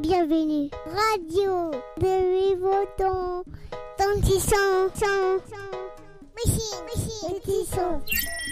Bienvenue. Radio de Vivaudan. Ton petit son. Machine. Petit son.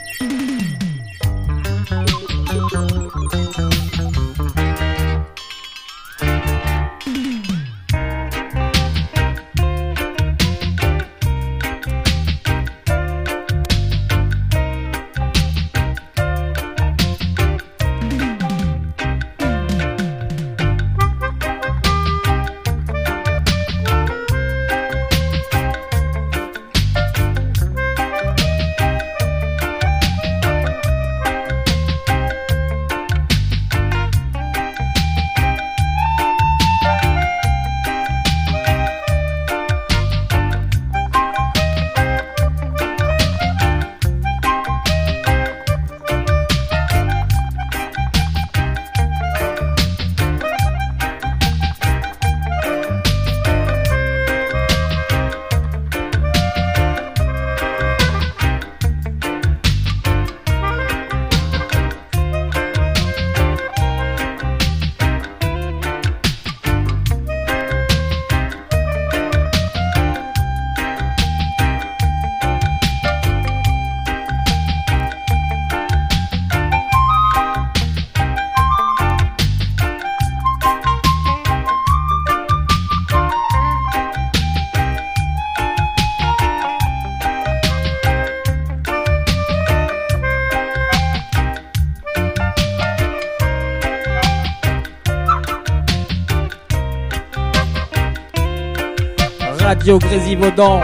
Radio Grésivaudan.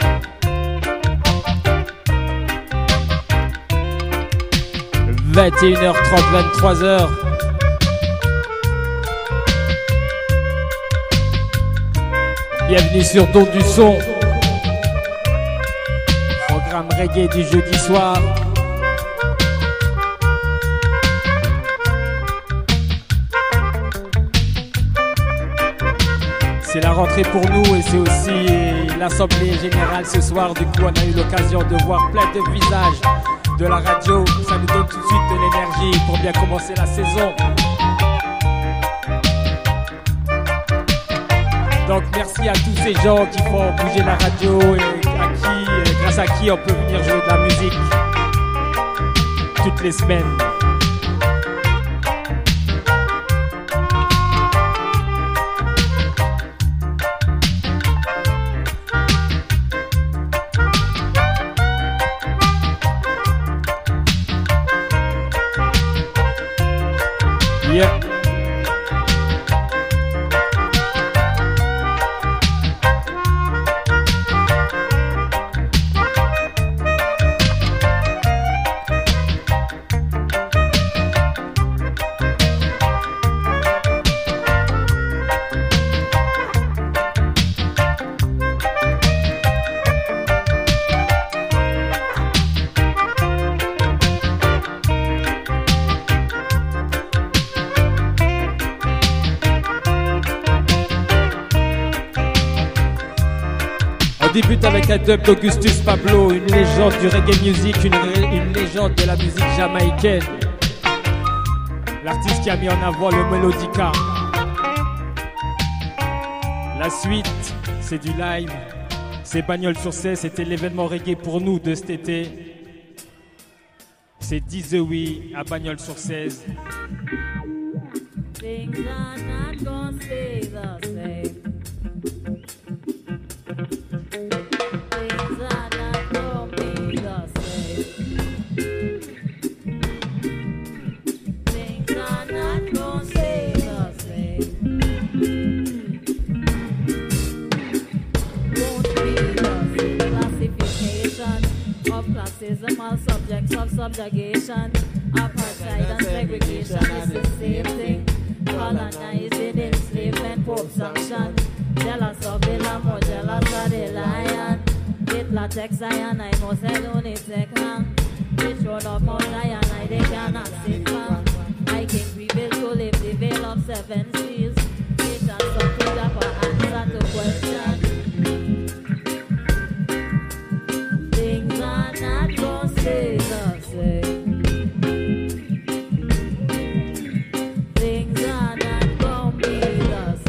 « 21h30, 23h. Bienvenue sur Don du Son. Programme reggae du jeudi soir. C'est la rentrée pour nous et c'est aussi l'assemblée générale ce soir. Du coup, on a eu l'occasion de voir plein de visages de la radio. Ça nous donne tout de suite de l'énergie pour bien commencer la saison. Donc merci à tous ces gens qui font bouger la radio et grâce à qui on peut venir jouer de la musique toutes les semaines. Yeah. On débute avec un dub d'Augustus Pablo, une légende du reggae music, une légende de la musique jamaïcaine. L'artiste qui a mis en avant le Melodica. La suite, c'est du live. C'est Bagnoles sur 16, c'était l'événement reggae pour nous de cet été. C'est Dizewi à Bagnoles sur 16. Things are not gonna stay the same. Things are not gonna be the same. Things are not gonna stay the same. Won't be the same. Classification of classism, all subjects of subjugation, apartheid and segregation is the same thing. Colonizing, enslavement, Pope sanction. Jealous of the lamb or jealous of the lion. Hitler takes Zion, I know said only take long. They showed up Mount Zion, they cannot sit firm. I can rebuild to live the veil of seven seals. It has something up for answer to question. Things are not gonna stay the same. Things are not gonna be the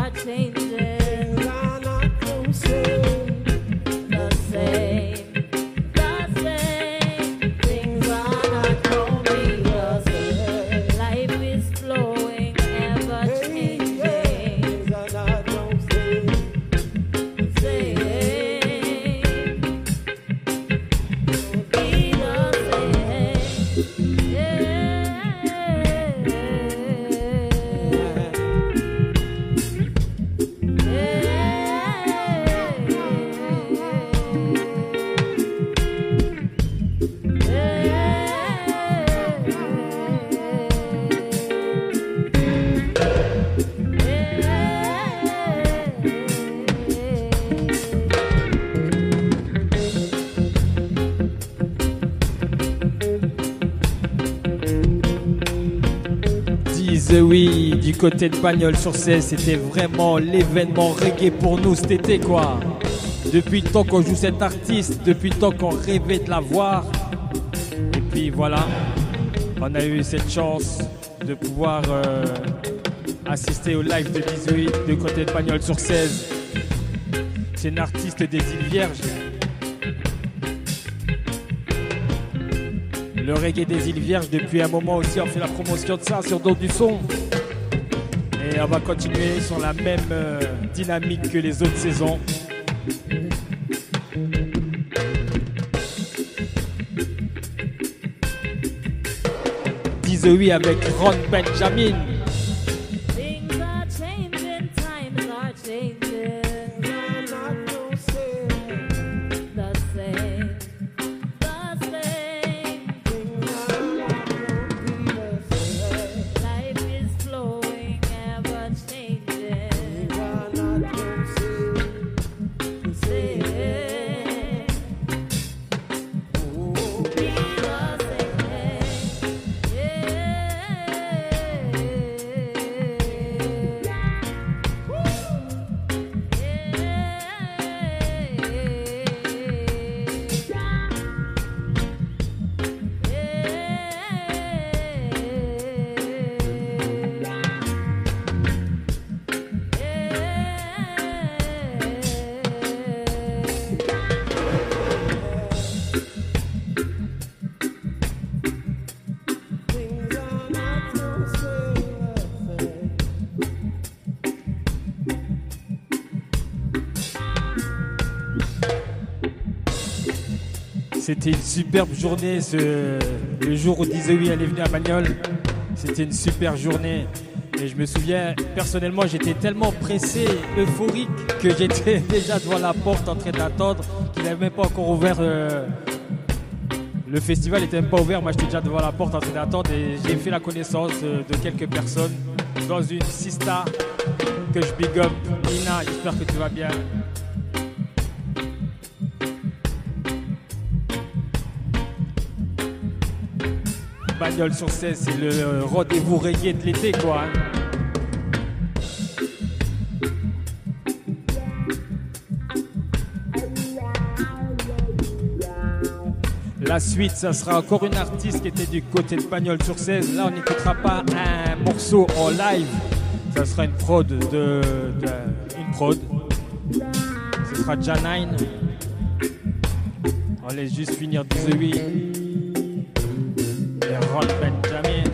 are changing. Things are not the same. The same. Things are not gonna be the same. Life is flowing, ever changing. Things are not the same. Same. Be the same. Disent oui, du côté de Bagnols-sur-Cèze, c'était vraiment l'événement reggae pour nous cet été quoi. Depuis le temps qu'on joue cet artiste, depuis le temps qu'on rêvait de la voir. Et puis voilà, on a eu cette chance de pouvoir assister au live de 18 du côté de Bagnols-sur-Cèze. C'est une artiste des îles Vierges. Le reggae des îles Vierges, depuis un moment aussi, on fait la promotion de ça sur Don du Son. Et on va continuer sur la même dynamique que les autres saisons. Disent oui avec Ron Benjamin. Things are changing, times are changing. Things are not the same. The same. The same. Things are not gonna be the same. Life is flowing, ever changing. Things are not the same. Same. Oh, Be the same. things are not the same. C'était une superbe journée, le jour où Disent oui elle est venue à Bagnols. C'était une super journée. Et je me souviens, personnellement, j'étais tellement pressé, euphorique, que j'étais déjà devant la porte en train d'attendre, qu'il n'avait même pas encore ouvert. Le festival n'était même pas ouvert, moi j'étais déjà devant la porte en train d'attendre et j'ai fait la connaissance de quelques personnes dans une sista que je big up. Nina, j'espère que tu vas bien. Bagnols-sur-Cèze, c'est le rendez-vous reggae de l'été quoi. La suite, ça sera encore une artiste qui était du côté de Bagnols-sur-Cèze. Là, on n'écoutera pas un morceau en live. Ça sera une prod une prod. Ce sera Janine. On laisse juste finir Disent oui. Et Ron Benjamin.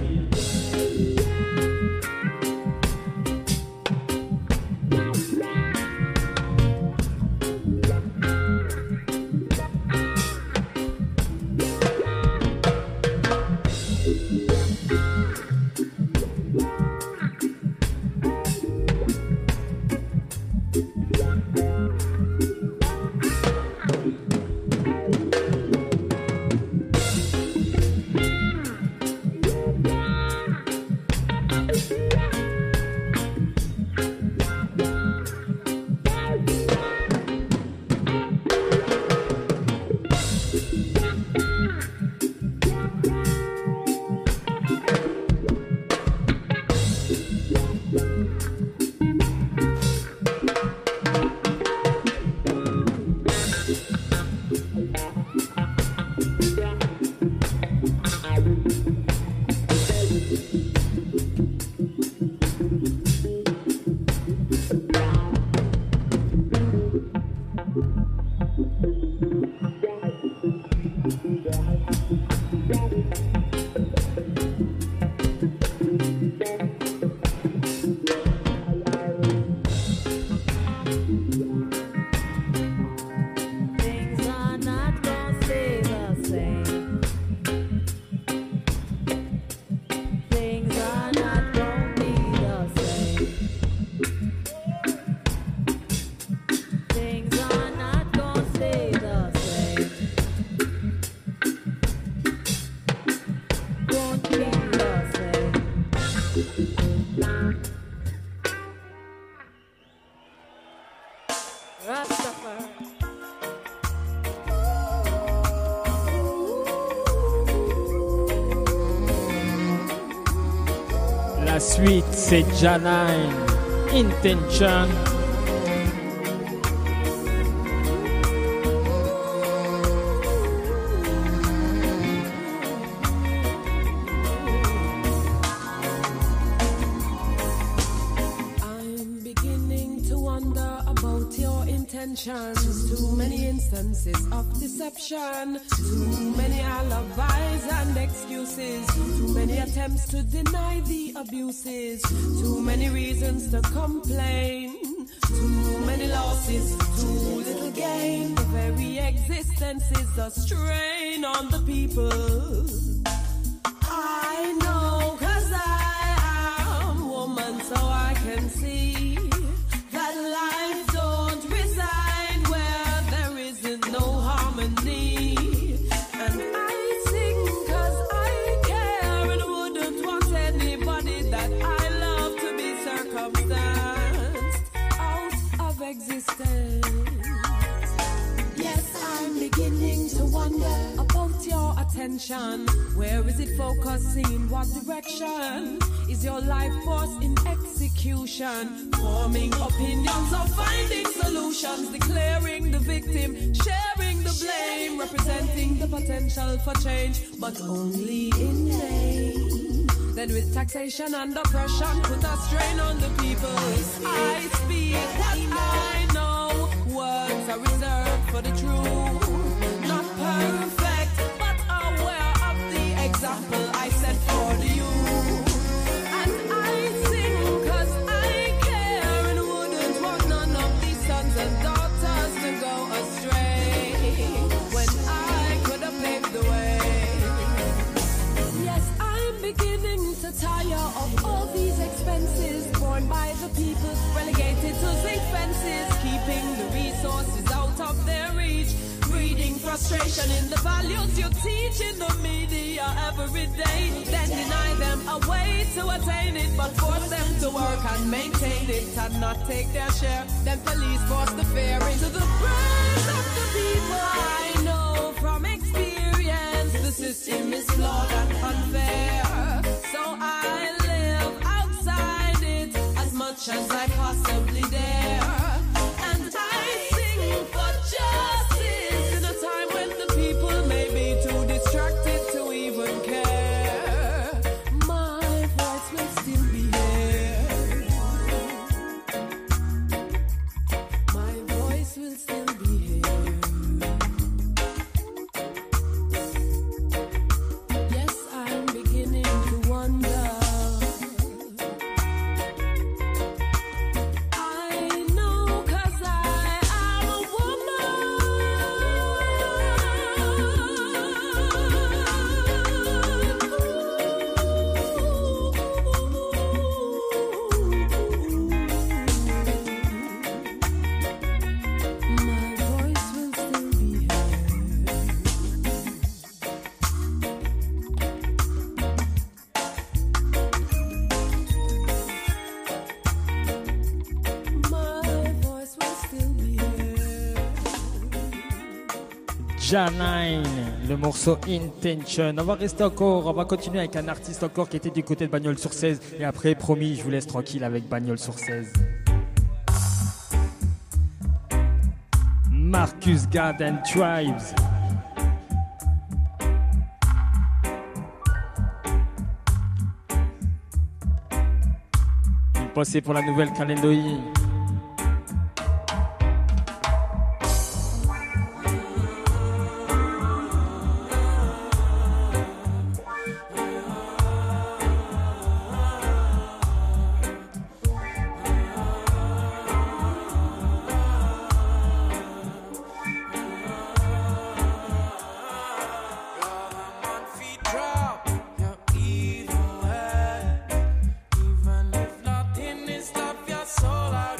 Rastafari. La suite, c'est Janine, Intention. I'm beginning to wonder about your intentions. Too many instances of deception, too many alibis and excuses, too many attempts to deny the abuses, too many reasons to complain, too many losses, too little gain. The very existence is a strain on the people. I know, 'cause I am woman, so I can see that life don't reside where there isn't no harmony. And I sing 'cause I care and wouldn't want anybody that I love to be circumstanced out of existence. Yes, I'm beginning to wonder about your attention. Where is it focusing? What direction? Is your life force in execution? Forming opinions or finding solutions? Declaring the victim, sharing the blame, representing the potential for change, but only in name. Then with taxation and oppression, put a strain on the people. I speak what I know. Words are reserved for the true. Not perfect, but aware of the example I set for the youth. And I sing 'cause I care and wouldn't want none of these sons and daughters to go astray when I could have paved the way. Yes, I'm beginning to tire of all these expenses borne by the people, relegated to zinc fences, keeping the resources out of their reach, breeding frustration in the values you teach in the media every day, then deny them a way to attain it, but force them to work and maintain it and not take their share. Then police force the fear into the brains of the people. I know from experience the system is flawed and unfair, so I live outside it as much as I possibly dare. And I sing for justice in a time when the people may be too distracted to even care. My voice will still be here. My voice will still be here. Yes, I'm beginning to wonder. I know 'cause I am a woman. My voice will still be heard. My voice will still be heard. Janine, le morceau Intention. On va rester encore, on va continuer avec un artiste encore qui était du côté de Bagnols-sur-Cèze. Et après, promis, je vous laisse tranquille avec Bagnols-sur-Cèze. Marcus Garden Tribes. Il passait pour la nouvelle Calédonie. Even if nothing is stop your soul, I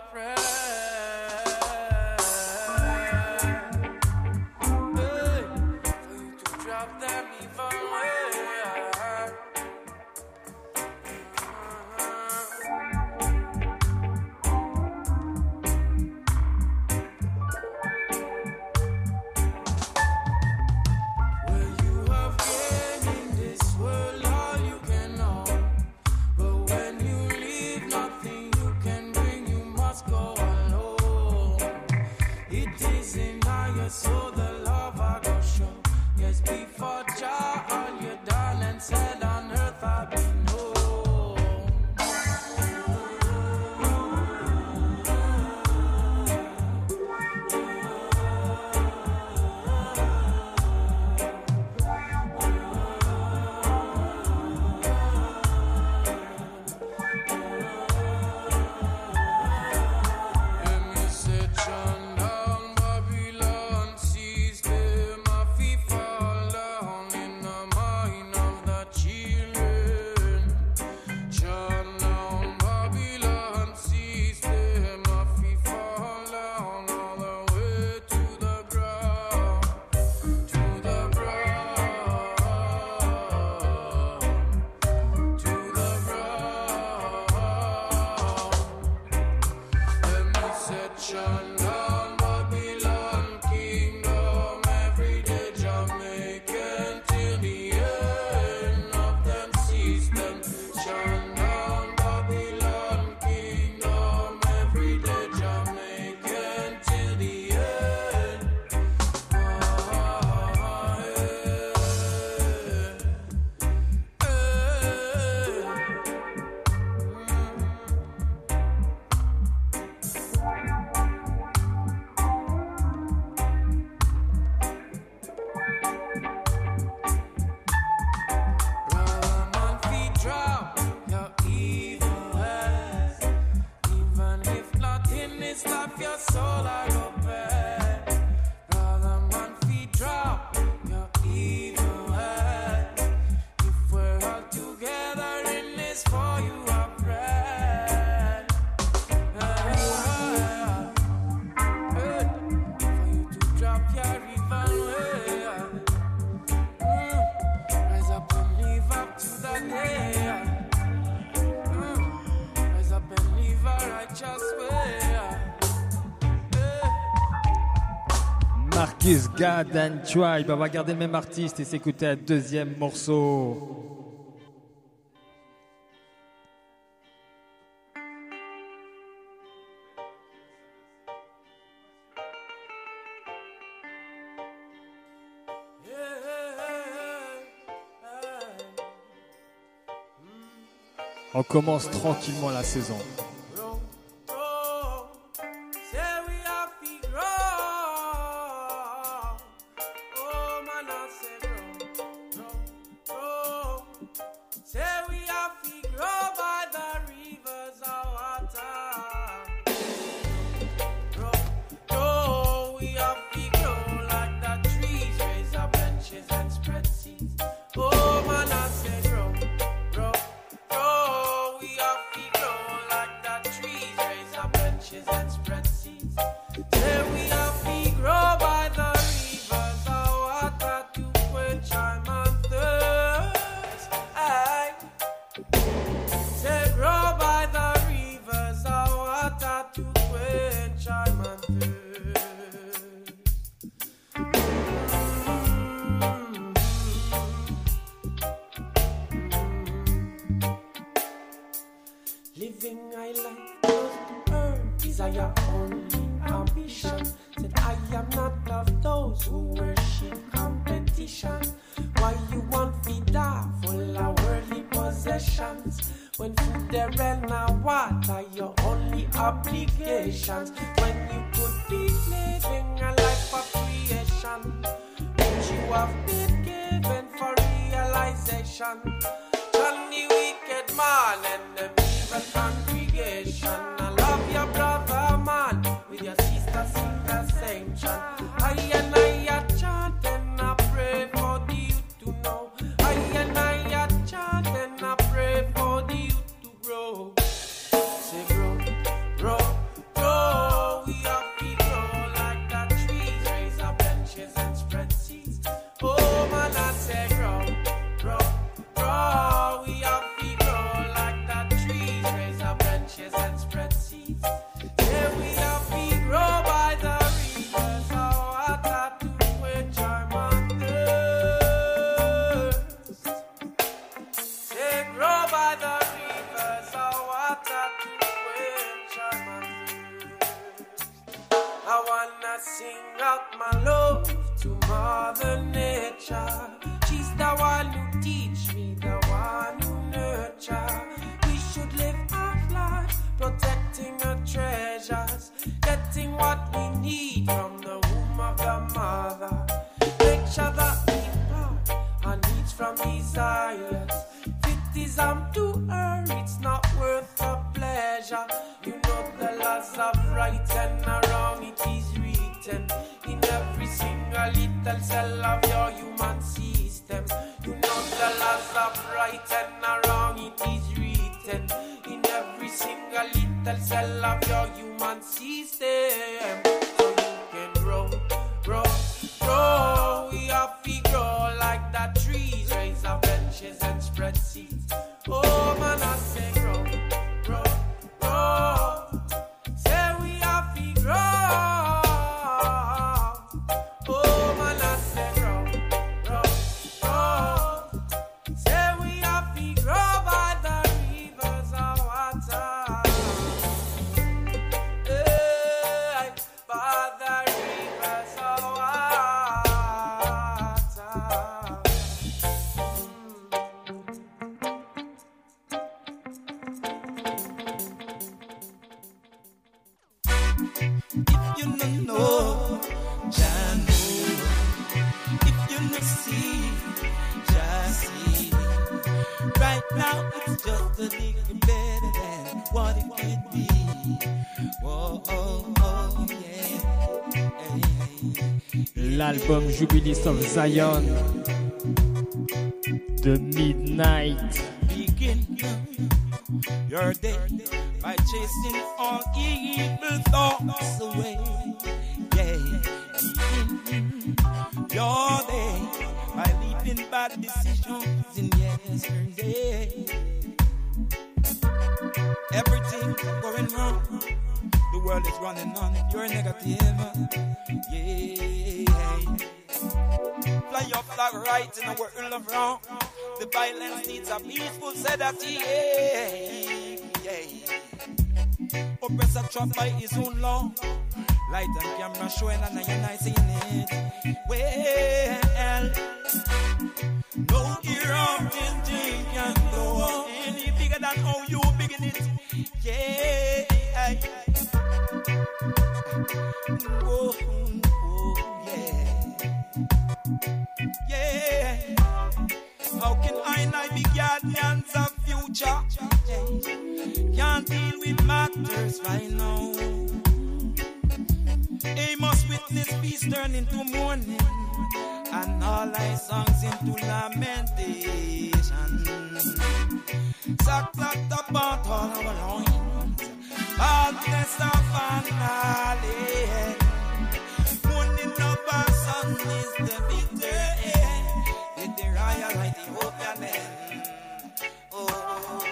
prayer. For you to drop them evil way. So the love I go show. Yes, before Jah, all you done and said on earth I've been known. And you said, John, Marquis God and Tribe, on va garder le même artiste et s'écouter un deuxième morceau. On commence tranquillement la saison. out my love to Mother Nature. She's the one who teach me, the one who nurture. We should live our life protecting our treasures, getting what we need from the womb of the mother. Make sure that we part our needs from desires. Fiftyism to her, it's not worth the pleasure. You know the laws of right and wrong, it is written in every single little cell of your human system. You know the laws of right and wrong, it is written in every single little cell of your human system. So you can grow, grow, grow. We have to grow like the trees, raise our benches and spread seeds. Oh man, I say grow, grow, grow. Say we have to grow. Oh man, I say grow, grow, grow. Say we have to grow by the rivers of water. Hey, by the rivers of water. If you don't know, Jah know. If you don't see, Jah see. Right now it's just a little better than what it could be. Oh, oh, oh, yeah. Hey, hey. L'album Jubilees of Zion de Midnight. Begin your day by chasing all evil thoughts away. Yeah. Begin your day by leaving bad decisions in yesterday. Everything going wrong, the world is running on. You're negative. Yeah. Fly your flag right in a world of wrong. The violence needs a peaceful sedative. Yeah. Oppressor trapped by his own law. Light and camera showing and I seeing it. Well, no hero building can go any bigger than how you begin it. Yeah. Oh, oh, yeah. Yeah. How can I be guardians of future? Can't deal with matters right now. Amos witness peace turn into mourning, and all thy songs into lamentation. Sackcloth about all our loins, baldness of finale. Mourning of our son is the bitter end. Let the royal light Ethiopian end. Oh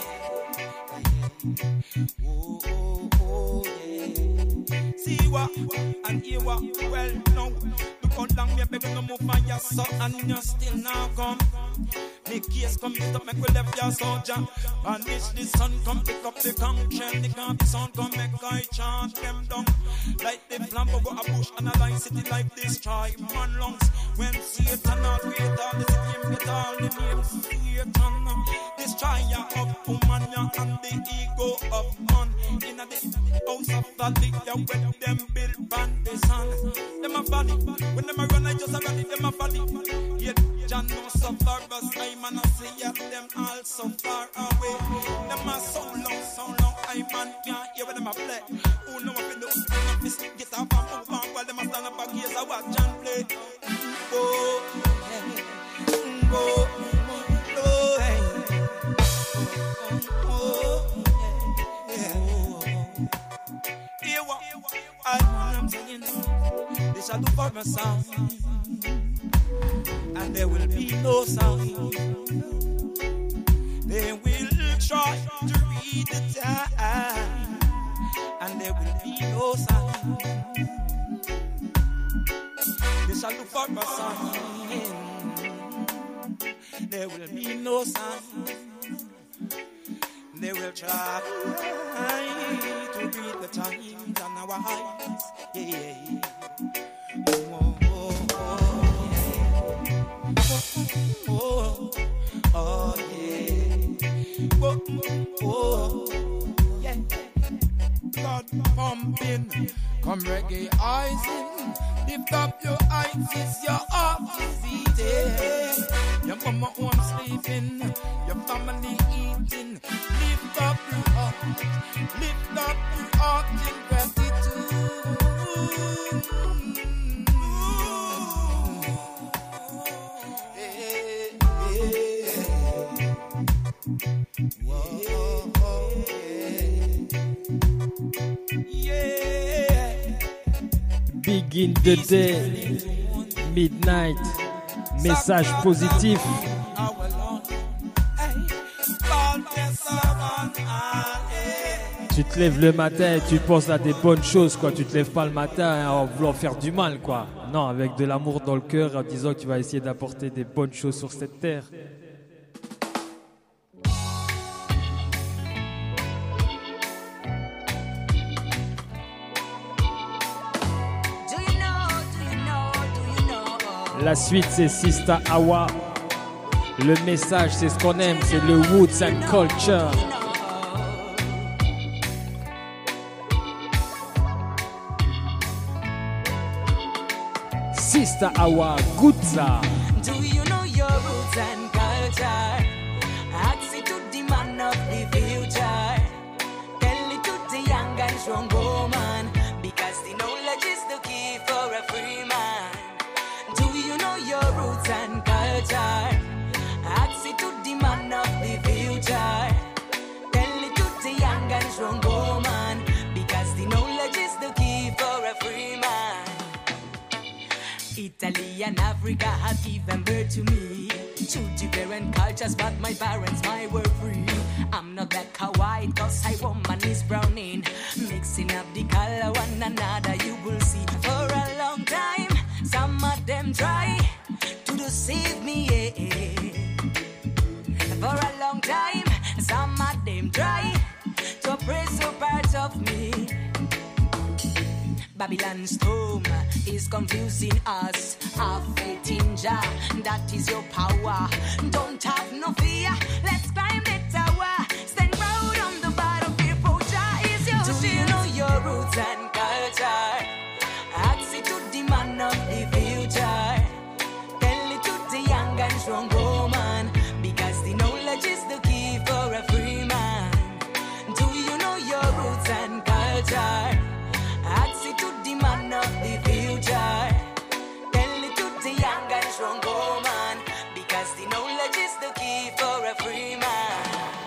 yeah, oh, oh, oh yeah. See what and hear what? Well, no. Look how long me begging to move on your son and you still now come. Make case come up, make we left your soldier. Banish the sun, come pick up the conch. The camp sound come make I chant them down. Like the flambo go a bush and a line city like destroy man lungs. When Satan not wait all the city get all the names Satan. Destroyer of woman and the ego of man. In the house of the leader when them build band the sun. Them a valley, when them a run I just a rally them a valley. Yet John no suffer but I man I see yet them all so far away. Them a so long I man can't hear when them a play. Who know what we do? Get up and move on while them a stand up a case I watch and play. Oh, hey, oh, oh, hey. I'm saying they shall do for a sound, and there will be no sound. They will try to read the time, and there will be no sound. They shall look for a sound. There will be no sound. They will try to read the times on our eyes. Yeah. God pumping, come reggae eyes in. Lift up your eyes, it's your heart is eating. Your mama home sleeping, your family eating. Lift up your heart in gratitude. Begin the day, midnight, message positif. Tu te lèves le matin et tu penses à des bonnes choses, quoi. Tu te lèves pas le matin en voulant faire du mal, quoi. Non, avec de l'amour dans le cœur, en disant que tu vas essayer d'apporter des bonnes choses sur cette terre. La suite, c'est Sista Awa. Le message, c'est ce qu'on aime, c'est le Woods and Culture. Sista Awa, Gutsa. Do you know your roots and culture? Ask it to the man of the future. Tell it to the young and strong woman, because the knowledge is the key for a free man. Do you know your roots and culture? Ask it to the man of the future. Tell it to the young and strong woman, because the knowledge is the key for a free man. Italy and Africa have given birth to me. Two different cultures, but my parents, were free. I'm not black or white, cause I woman is browning. Mixing up the color one another, you will see. For a long time, some of them try to deceive me, yeah. For a long time, some of them try to oppress a part of me. Babylon's tomb is confusing us. Have faith in Jah, that is your power. Don't have no fear, let's climb the tower. Stand proud on the battlefield, Jah is your shield. Do you know your roots and culture? Ask it to the man of the future. Tell it to the young and strong woman, because the knowledge is the key for a free man. Do you know your roots and culture? Ask it to the man of the future. Tell it to the young and strong woman, because the knowledge is the key for a free man.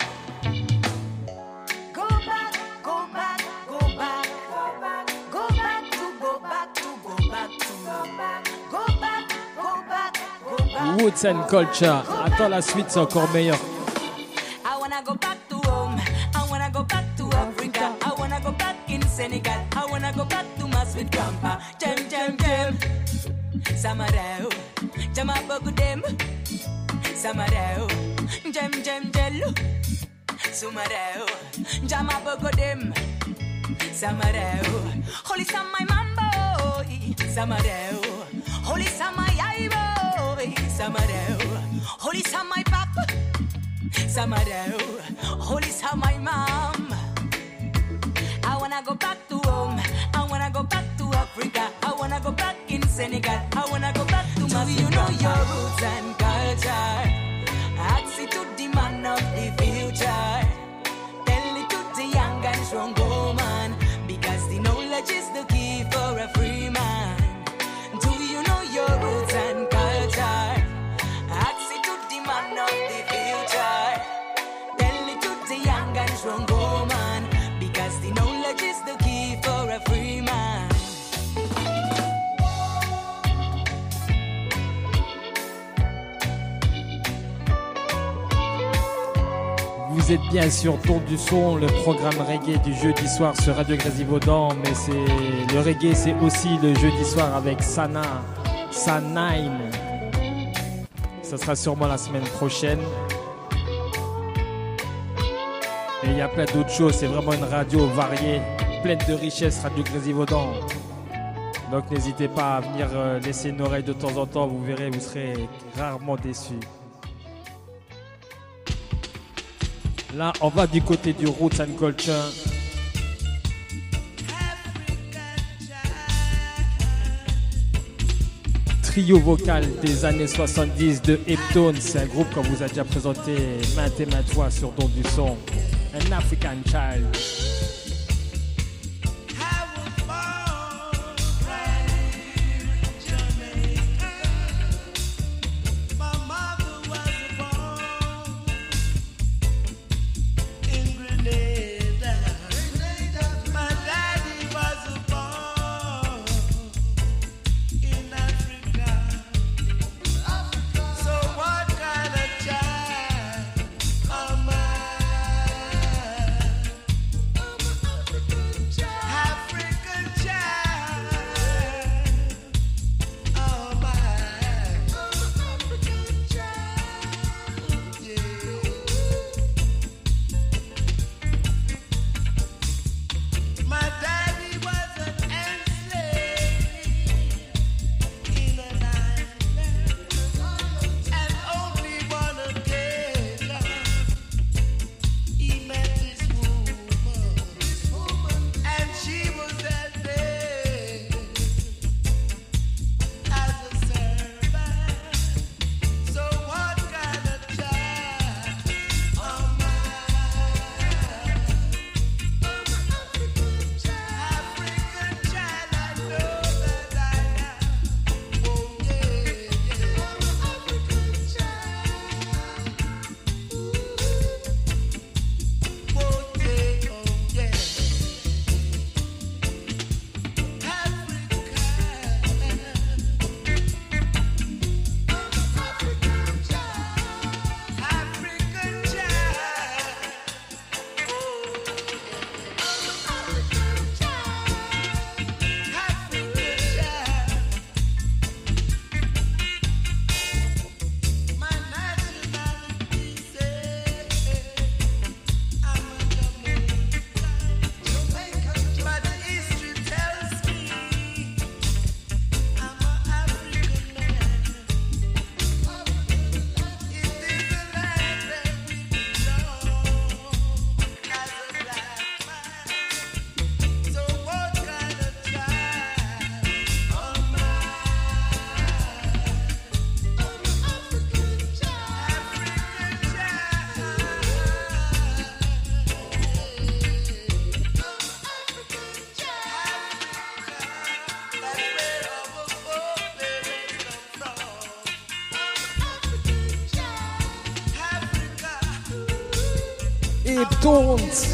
Go back, go back, go back, go back, go back to, go back to, go back to, go back, go back, go back, go back. Woods and Culture. Attends, la suite, c'est encore meilleur. I wanna go back to home. I wanna go back to Africa. I wanna go back in Senegal. I wanna go back to mass with grandpa. Jem, jem, jem. Samarao. Jama bogudem. Samarao. Jem, jem, jello. Sumarao. Jama bogudem. Samarao. Holy Samai Mambo. Samarao. Holy Samai Aibo. Samarao. Holy Samai Papa. Samarao. Holy Samai Mom. I wanna go back to home. I wanna go back to Africa. I wanna go back in Senegal. I wanna go back to my. Do you know your roots and culture? Ask it to the man of the future. Tell it to the young and strong woman, because the knowledge is the key for a free man. Do you know your roots and culture? Ask it to the man of the future. Tell it to the young and strong woman, because the knowledge is the key for a free man. Vous êtes bien sur Tour du Son, le programme reggae du jeudi soir sur Radio Grésivaudan, mais c'est le reggae, c'est aussi le jeudi soir avec Sanine. Ça sera sûrement la semaine prochaine. Et il y a plein d'autres choses, c'est vraiment une radio variée, pleine de richesses, Radio Grésivaudan. Donc n'hésitez pas à venir laisser une oreille de temps en temps, vous verrez, vous serez rarement déçus. Là, on va du côté du Roots and Culture. Trio vocal des années 70 de Heptones. C'est un groupe qu'on vous a déjà présenté maintes et maintes fois sur Don du Son. An African Child. Heptones.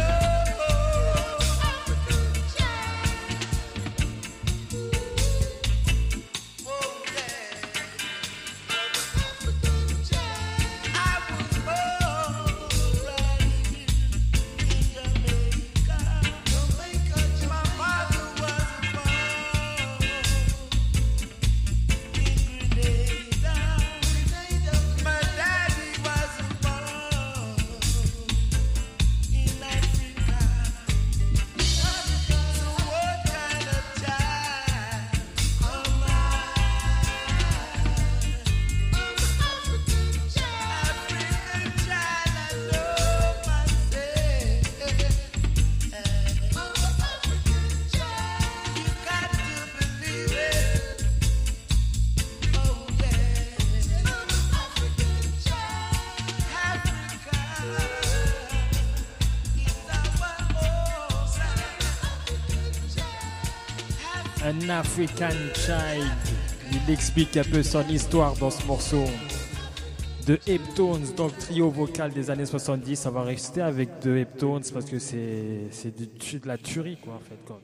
An African Child. Il explique un peu son histoire dans ce morceau de Heptones, donc trio vocal des années 70. Ça va rester avec de Heptones parce que c'est de la tuerie quoi en fait quoi.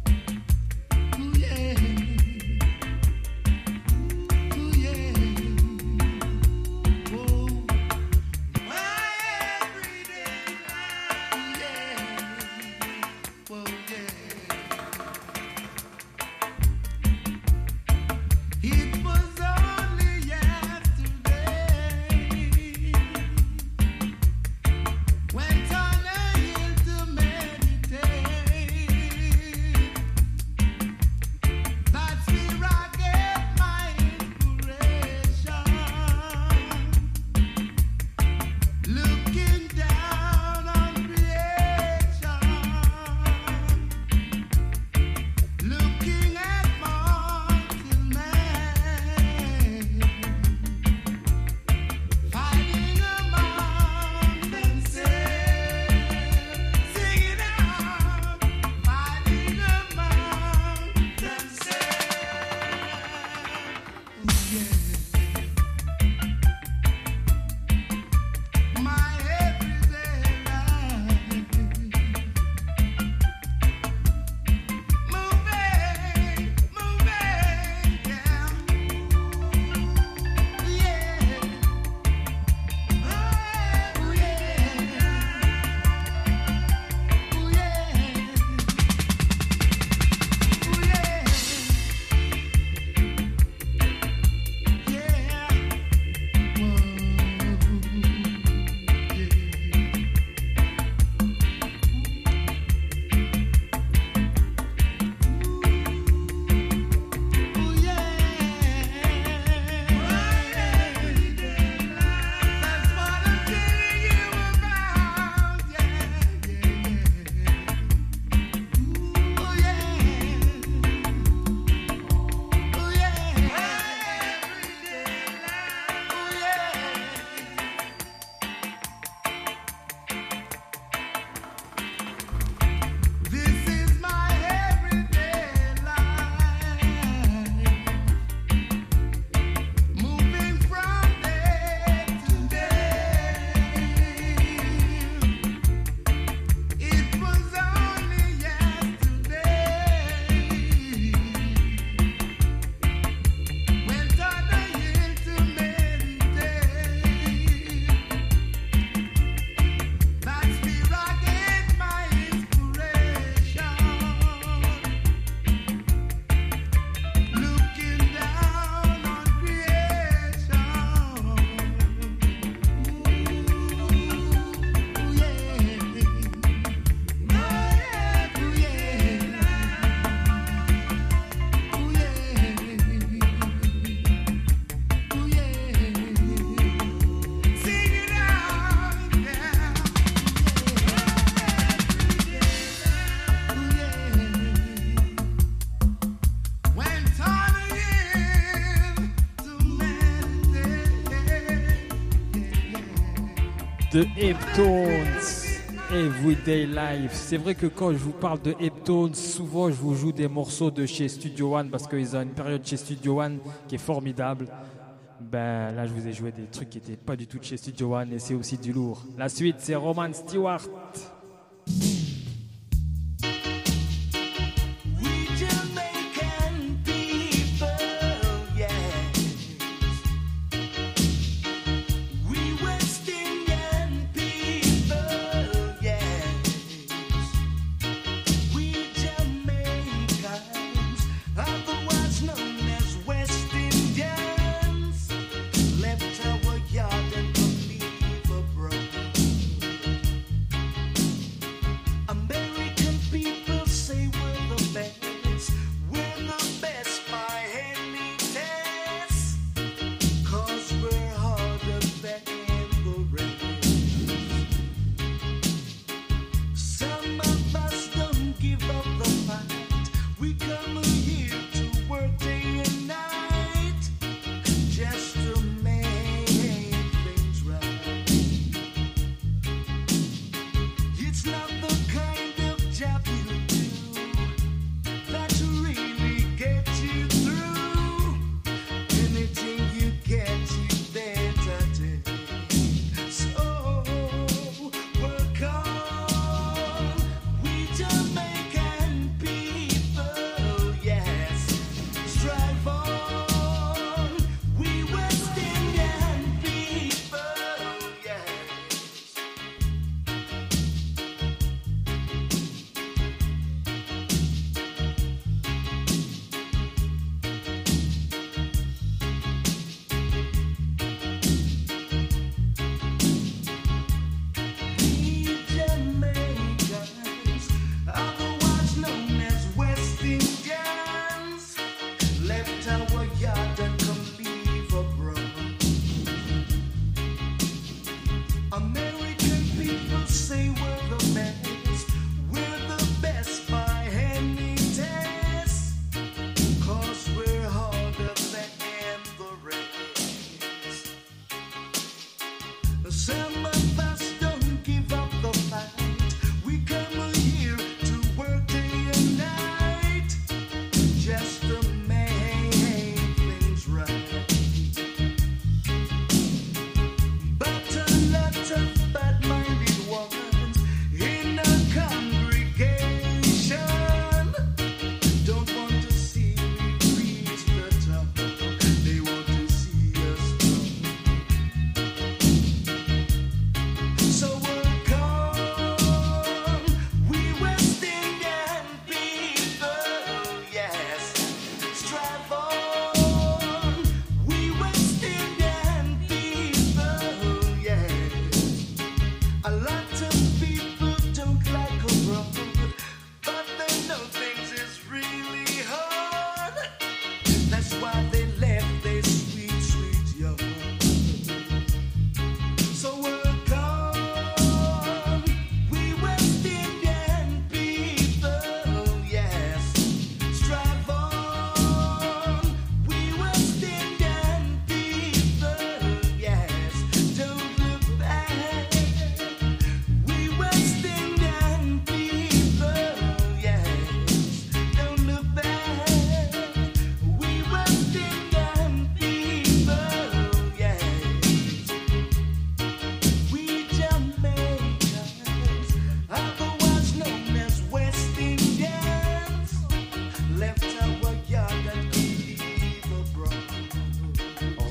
Yeah. de Heptones, Everyday Life. C'est vrai que quand je vous parle de Heptones, souvent je vous joue des morceaux de chez Studio One parce qu'ils ont une période chez Studio One qui est formidable. Ben là je vous ai joué des trucs qui n'étaient pas du tout de chez Studio One et c'est aussi du lourd. La suite c'est Roman Stewart.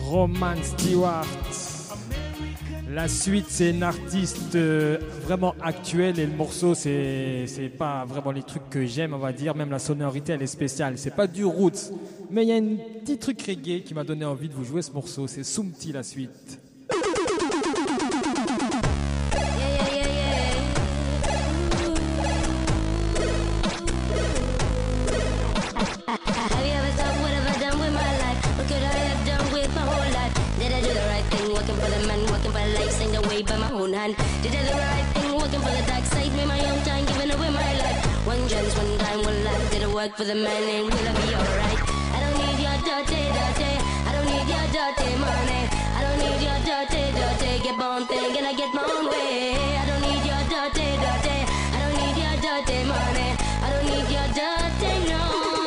Roman Stewart. La suite, c'est une artiste vraiment actuelle et le morceau, c'est pas vraiment les trucs que j'aime, on va dire. Même la sonorité, elle est spéciale. C'est pas du roots, mais il y a un petit truc reggae qui m'a donné envie de vous jouer ce morceau. C'est Sumti, la suite. By my own hand, did I the right thing? Working for the dark side, made my own time, giving away my life. One chance, one time, one life. Did I work for the man and will I be alright? I don't need your dirty, dirty. I don't need your dirty money. I don't need your dirty, dirty. Get on thing and I get my own way. I don't need your dirty, dirty. I don't need your dirty money. I don't need your dirty no.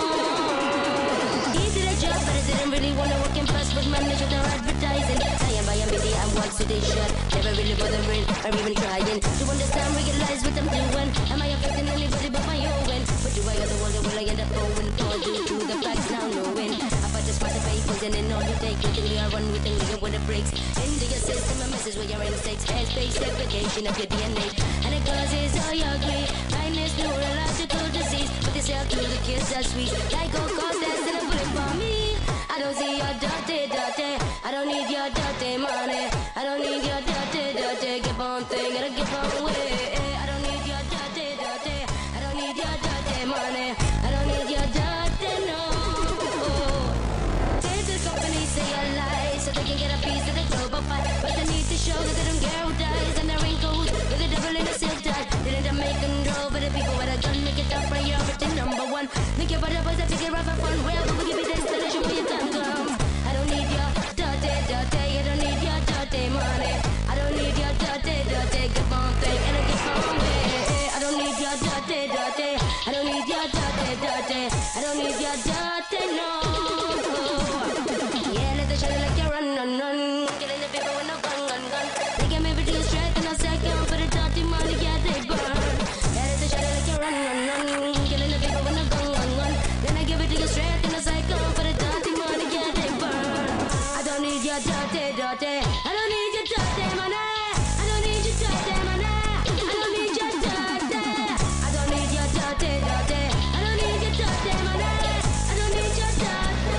He did a job, but I didn't really wanna work in fast with my mission to advertising. I am by a media, I'm what's with this shit. Never really bothering or even trying to understand, realize what I'm doing. Am I affecting anybody but my own? But do I got the world, will I end up going for due to the facts now knowing? About just smart papers and then all you take, you think we are one, we think we get what it breaks. Into your system, a message with your instincts, airspace segregation of your DNA. And it causes all your grief, blindness, neurological disease. But they sell through the kids that sweet, like all cause that's in a bullet for me. I don't see your dirty, dirty. I don't need your dirty money. I don't need your dirty, dirty. Give on thing and I give on way. I don't need your dirty, dirty. I don't need your dirty money. I don't need your dirty no. There's this company say a lie so they can get a piece of the global pie. But they need to show that they don't care who dies and they're in cahoots with the devil in a silk tie. Didn't make them draw, but the people with a gun make it up priority number one. Think about the boys that take it rough and fun. Where will we give you the installation for your time comes? I don't need your dirty, dirty. I don't need your dirty money. I don't need your dirty, dirty. Get on thing and I get on way. I don't need your dirty, dirty. I don't need your dirty, dirty. I don't need your dirty no. Yeah, let the shit like you run, run, run. Killing the people with no gun, gun, gun. They can maybe do straight and I say count for the dirty money, yeah they burn. Yeah, let the shit like you run, run, run. Killing the people with no gun, gun, gun. Then I give it to you straight and I say count for the dirty money, yeah they burn. I don't need your dirty, dirty. I don't need your dirty money. I don't need your dirty money. I don't need your dirty. I don't need your dirty, dirty. I don't need your dirty money. I don't need your dirty.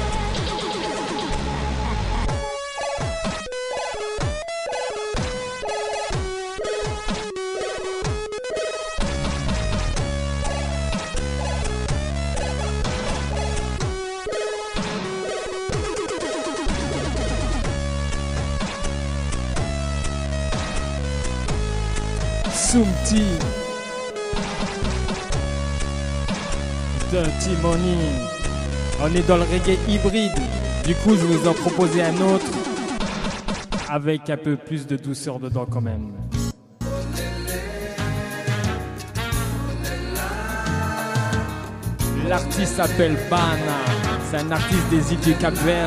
Sumti, Dirty Money. On est dans le reggae hybride. Du coup, je vous en proposais un autre avec un peu plus de douceur dedans quand même. L'artiste s'appelle Bana. C'est un artiste des îles du Cap-Vert.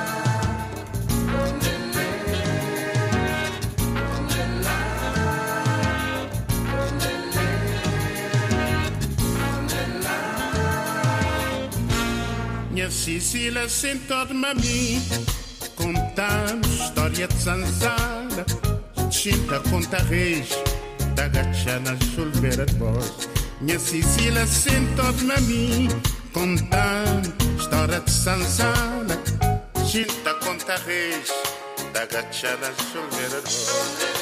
Sicília sentou-me a mim, contando história de Zanzara. Chinta conta reis, da gachana chulveira de voz. Minha Sicília sentou-me a mim, contando história de Zanzara. Chinta conta reis, da gachana chulveira de voz.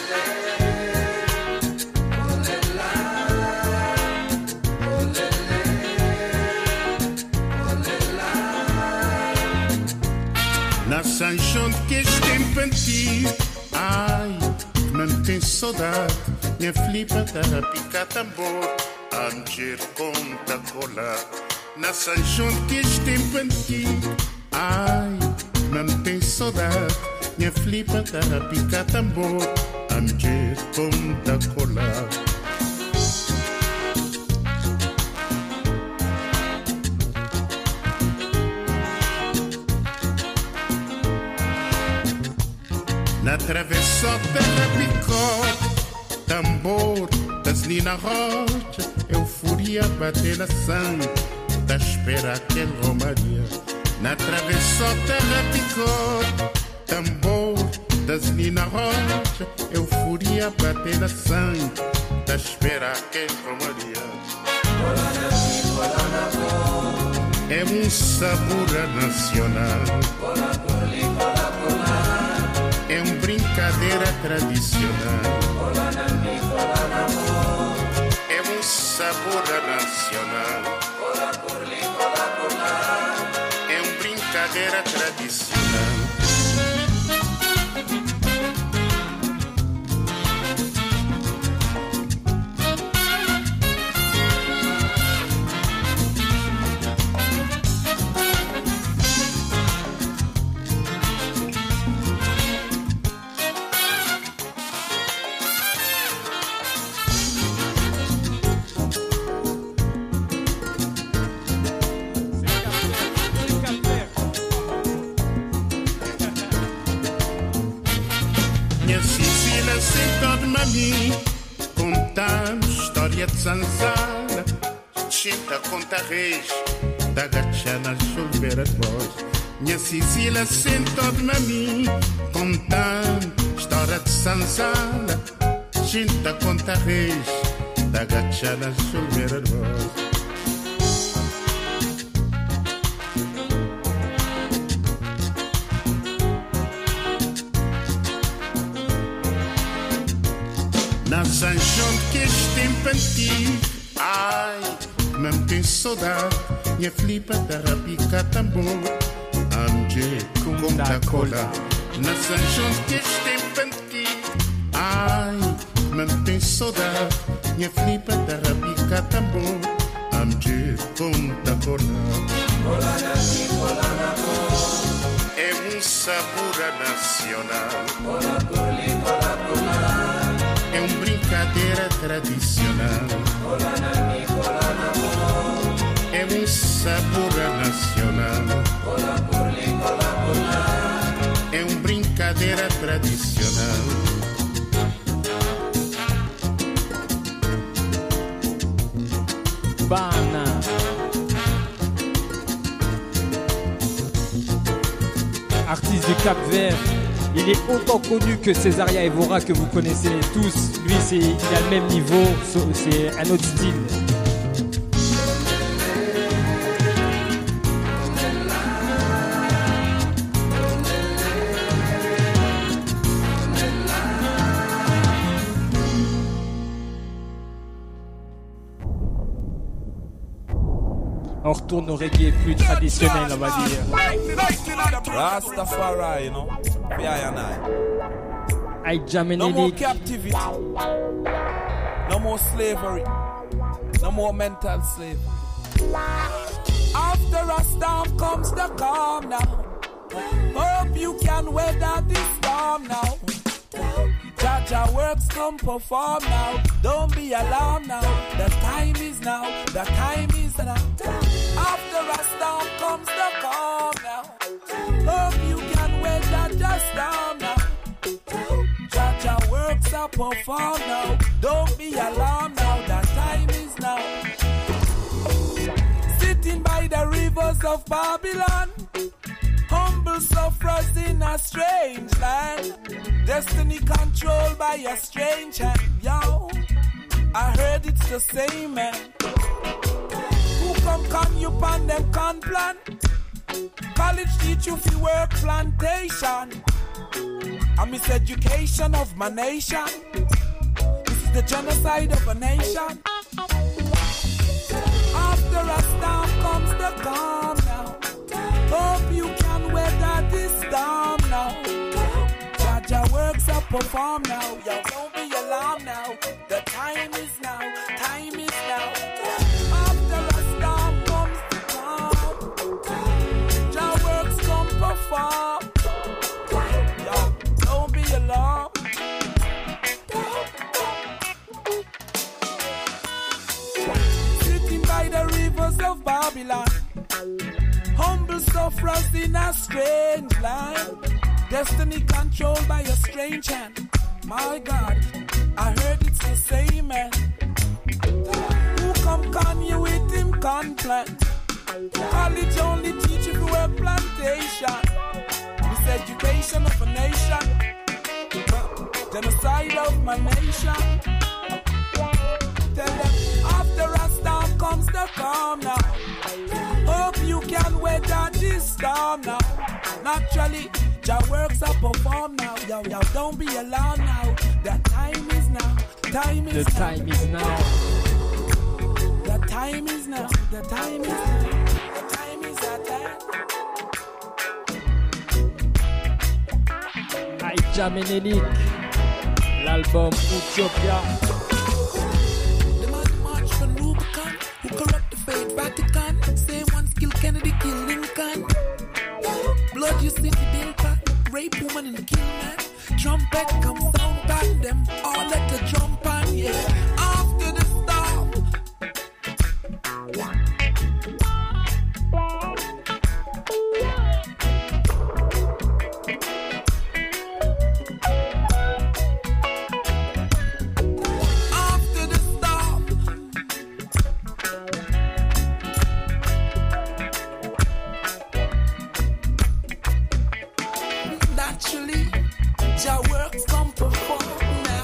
Na Sanchon que este tempo ai, que não tem saudade. Minha flipa tá a picar tambor, a mexer conta colar. Na Sanchon que este tempo ai, não tem saudade. Minha flipa tá a picar tambor, a mexer conta colar. Na travessota da picote, tambor, gasolina rocha, euforia bater na sangue, da espera aquele romaria. Na travessota da picote, tambor, ali na rocha, euforia bater na sangue, da espera que romaria. É sabor nacional. É brincadeira tradicional. É sabor nacional. É brincadeira tradicional. Contando história de Zanzara, Chinta conta reis, da gachana chover de voz. Minha Sicília sentou-me a mim, contando história de Zanzara, Chinta conta reis, da gachana chover de voz. Na São João que este infantil, ai, mesmo tem saudade, minha flipa da rapica tambor, ande com Coca-Cola. Na São João que este infantil, ai, mesmo tem saudade, minha flipa da rapica tambor, ande com Coca-Cola. É sabor nacional. É brincadeira tradicional. É sabor nacional. É brincadeira tradicional. Bana. Artiste du Cap-Vert. Il est autant connu que Césaria Evora que vous connaissez tous. Lui, il a le même niveau, c'est un autre style. On retourne au reggae plus traditionnel, on va dire. Rastafari, you know. No more captivity. No more slavery. No more mental slavery. After a storm comes the calm now. Hope you can weather this storm now. Jaja works come perform now. Don't be alarmed now. The time is now. The time is now. After a storm comes the calm now. Hope you can weather the storm now. Jaja works up perform now. Don't be alarmed now. The time is now. Sitting by the rivers of Babylon. Humble sufferers in a strange land. Destiny controlled by a strange hand. Yo, I heard it's the same man. Who come con you pan them con plan? College teach you fi work plantation. I miss education of my nation. This is the genocide of a nation. After a storm comes the calm now. Hope you can weather this storm now. Jaja works up perform now. Yo, don't be alarmed now. The time is now. Time is now. After a storm comes the calm. Jaja works come perform. Yo, don't be alarmed. Sitting by the rivers of Babylon. Humble sufferers in a strange land. Destiny controlled by a strange hand. My God, I heard it's the same man. Who come con you with him con plant? College only teach you to work plantation. This education of a nation. genocide of my nation. Tell them after a storm comes the calm now. Hope you can weather this storm now. Naturally, your works are performed now. Yo, yo, don't be alarmed now. The time is now. Time is The now. time is now. The time is now. The time is now. The time is at hand. Aïcha Menelik, l'album Utopia. The man march from Rubicon, who corrupt the faith Vatican. Same one skill Kennedy kill Lincoln. Blood you see the Dilpa, rape woman and kill man. Trumpet come sound pan them, all let the drum pan, yeah. After the storm. After the storm. Naturally, your works come perform now.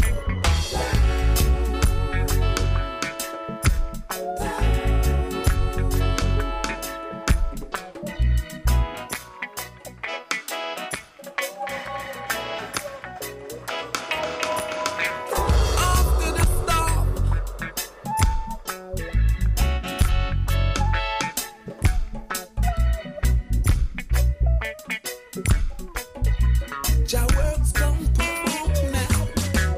After the storm. Your works come perform now.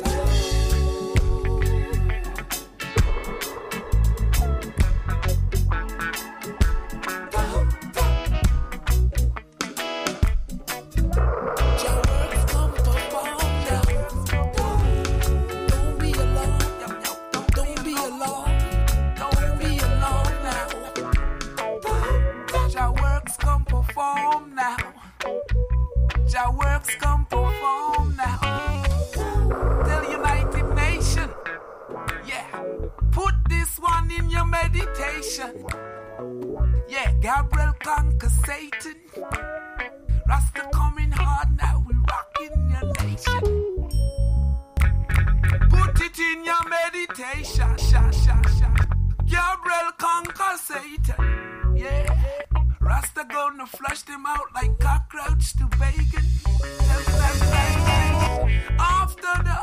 Your works come perform now. Don't be alone. Don't be alone. Don't be alone now. Your works come perform now. Your works come perform now. Tell United Nation, yeah, put this one in your meditation. Yeah, Gabriel conquer Satan. Rasta coming hard now, we rocking your nation. Put it in your meditation. Gabriel conquer Satan. Yeah. Rasta gonna flush them out like cockroach to bacon. Tell them after the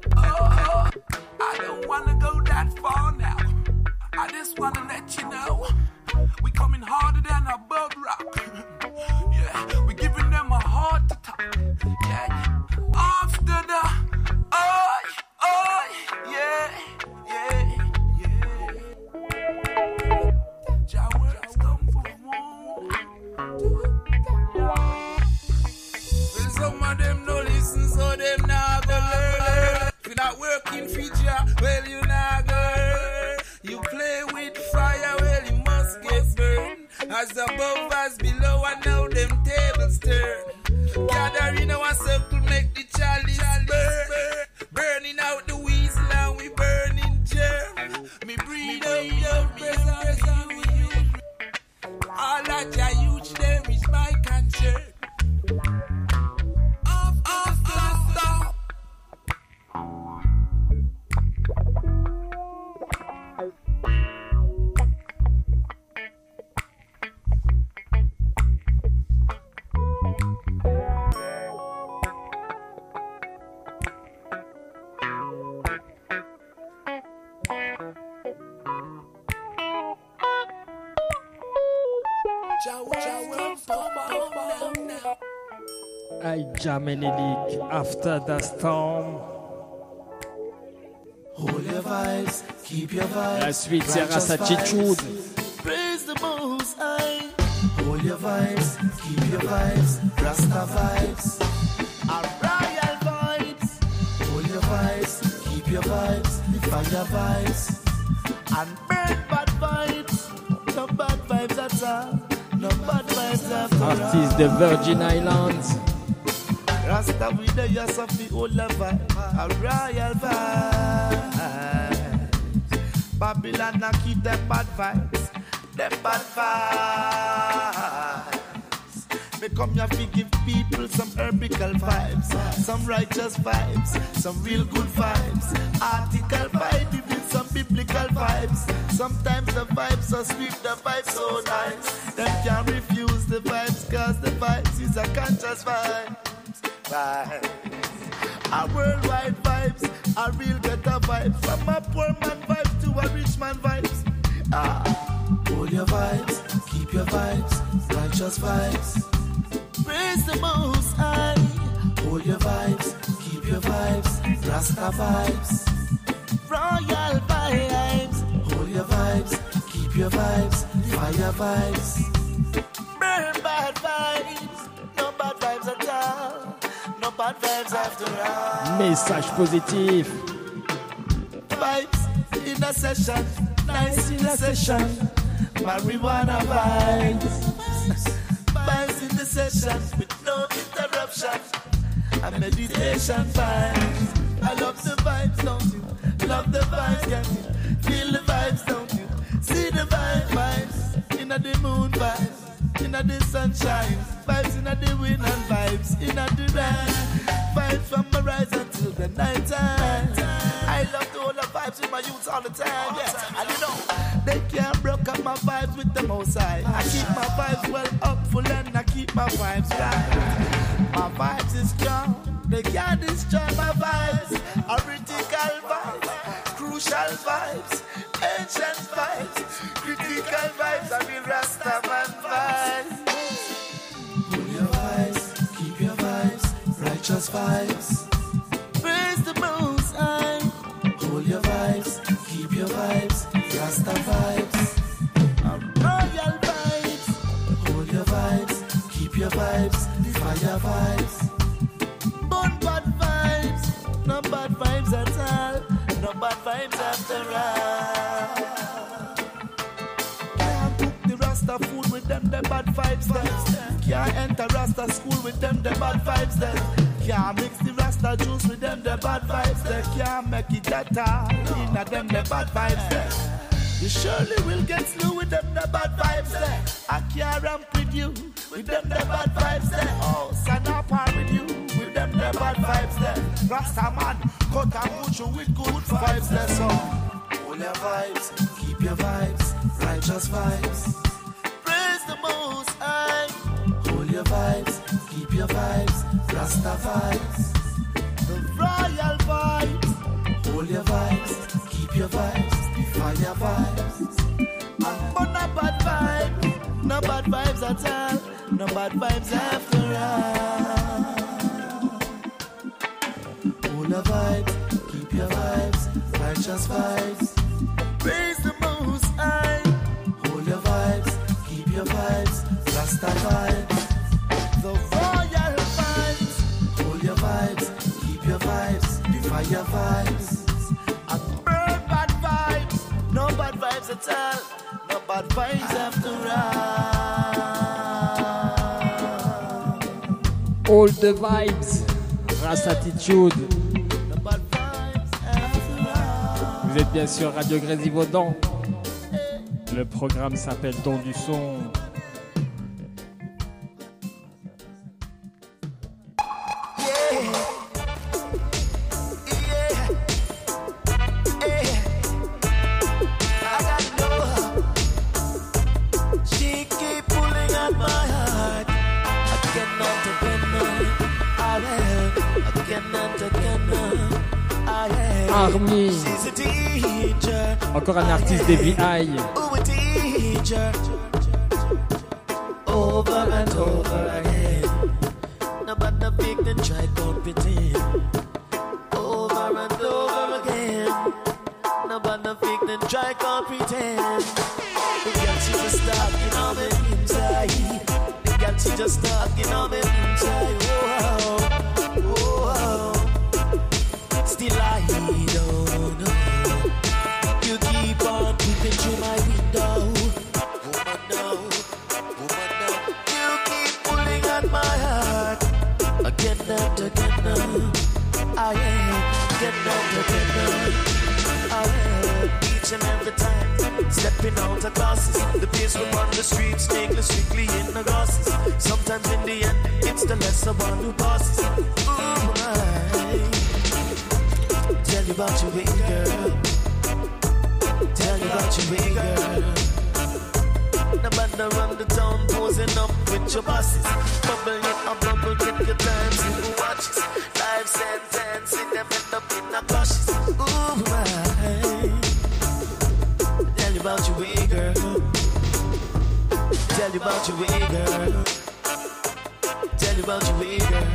I don't wanna go that far now. I just wanna let you know we coming harder than a bub rock. Yeah, we giving them a heart attack. Yeah, after the yeah. Your words come from well, some of them no listen, so them not go learn. If you're not working for ya, well, you not go learn. You play with fire, well, you must get burned. As above, as below, I know them tables turn. Gathering our circle, make the chalice burn. Burning out the weasel and we burning germ. Me breathe up your presence. All that ya huge, there is my concern. Stop. Aïcha Menelik, After the Storm. Hold your vibes, keep your vibes. La suite, c'est Rassatitude. Praise the Most High. Hold your vibes, keep your vibes. Rasta vibes, our royal vibes. Hold your vibes, keep your vibes. The fire vibes, and burn bad vibes. No bad vibes at all. No bad vibes after all. Artiste de Virgin Islands. Rasta with the yes of the old vibe, a royal vibe. Babylon a keep them bad vibes, them bad vibes. Me come here to give people some herbical vibes, some righteous vibes, some real good vibes. Article 5 even some biblical vibes. Sometimes the vibes are sweet, the vibes so nice. Them can't refuse the vibes, cause the vibes is a conscious vibes. A worldwide vibes, a real ghetto vibes. From a poor man vibes to a rich man vibes. Hold your vibes, keep your vibes, righteous vibes. Praise the Most High. Hold your vibes, keep your vibes, Rasta vibes. Royal vibes. Hold your vibes, keep your vibes, fire vibes. Burn bad vibes, no bad vibes at all. No bad vibes after all. Message positif. Vibes in a session, nice in a session. Marijuana vibes. Vibes in the session with no interruption. A meditation vibes. I love the vibes, don't you? Love the vibes, can you? Feel the vibes, don't you? See the vibes. Inna the moon vibes. Inna the sunshine. Vibes inna the wind and vibes inna the rain. Vibes from the rise until the night time. I love the whole of vibes with my youth all the time, yeah. And you know, they can't broke up my vibes with the Most High. I keep my vibes well up full and I keep my vibes right. My vibes is strong, they can't destroy my vibes. Critical vibes, crucial vibes, ancient vibes, critical vibes, I mean Rastaman vibes. Hold your vibes, keep your vibes, righteous vibes. Praise the Most High. Hold your vibes, keep your vibes, Rasta vibes. Royal vibes. Hold your vibes, keep your vibes, fire vibes. Burn bad vibes, no bad vibes at all, no bad vibes after all. Can't cook the Rasta food with them, the bad vibes then. Can't enter Rasta school with them, the bad vibes then. Can't mix the Rasta juice with them, the bad vibes then. Can't make it at all, in a them, the bad vibes then. You surely will get slew with them, the bad vibes there. I can't ramp with you, with them, the bad vibes there. Oh, stand up with you, with them, the bad vibes there. Rasta man, cut and push you with good vibes there. So, hold your vibes, keep your vibes, righteous vibes. Praise the Most High. Hold your vibes, keep your vibes, Rasta vibes. The royal vibes. Hold your vibes, keep your vibes, fire vibes. And but no bad vibes, no bad vibes at all, no bad vibes after all. Hold your vibes, keep your vibes, righteous vibes. Praise the Most High. Hold your vibes, keep your vibes, Rasta vibes. The royal vibes. Hold your vibes, keep your vibes, the fire vibes. And burn bad vibes, no bad vibes at all, no bad vibes after all. All the vibes, Rastatitude. No bad vibes after all. Vous êtes bien sûr Radio Grésivaudan. Le programme s'appelle Don du Son. Army. Encore un artiste des VI. Over and over again. Nobody big then try to pretend. Over and over again. Nobody big then try to pretend. The girl she just talking on the inside. The girl she just talking on the inside. Oh, oh, oh. Still I don't know. You keep on peeping through my window. Woman, no. Woman, no. You keep pulling at my heart. Again and again now. I am. Again and again now. I am. Each and every time. stepping out of classes. The pace we on the streets, English strictly in the glasses. Sometimes in the end, it's the lesser one who passes. Ooh, tell you about your way, girl. Tell you about your way, girl. Nobody around the town posing up with your bosses. Bubble it up, bubble, get your times in the watches. Live sentence, see them end up in the clashes. Ooh, tell you about your way, girl. Tell you about your way, girl. Tell you about your way, girl.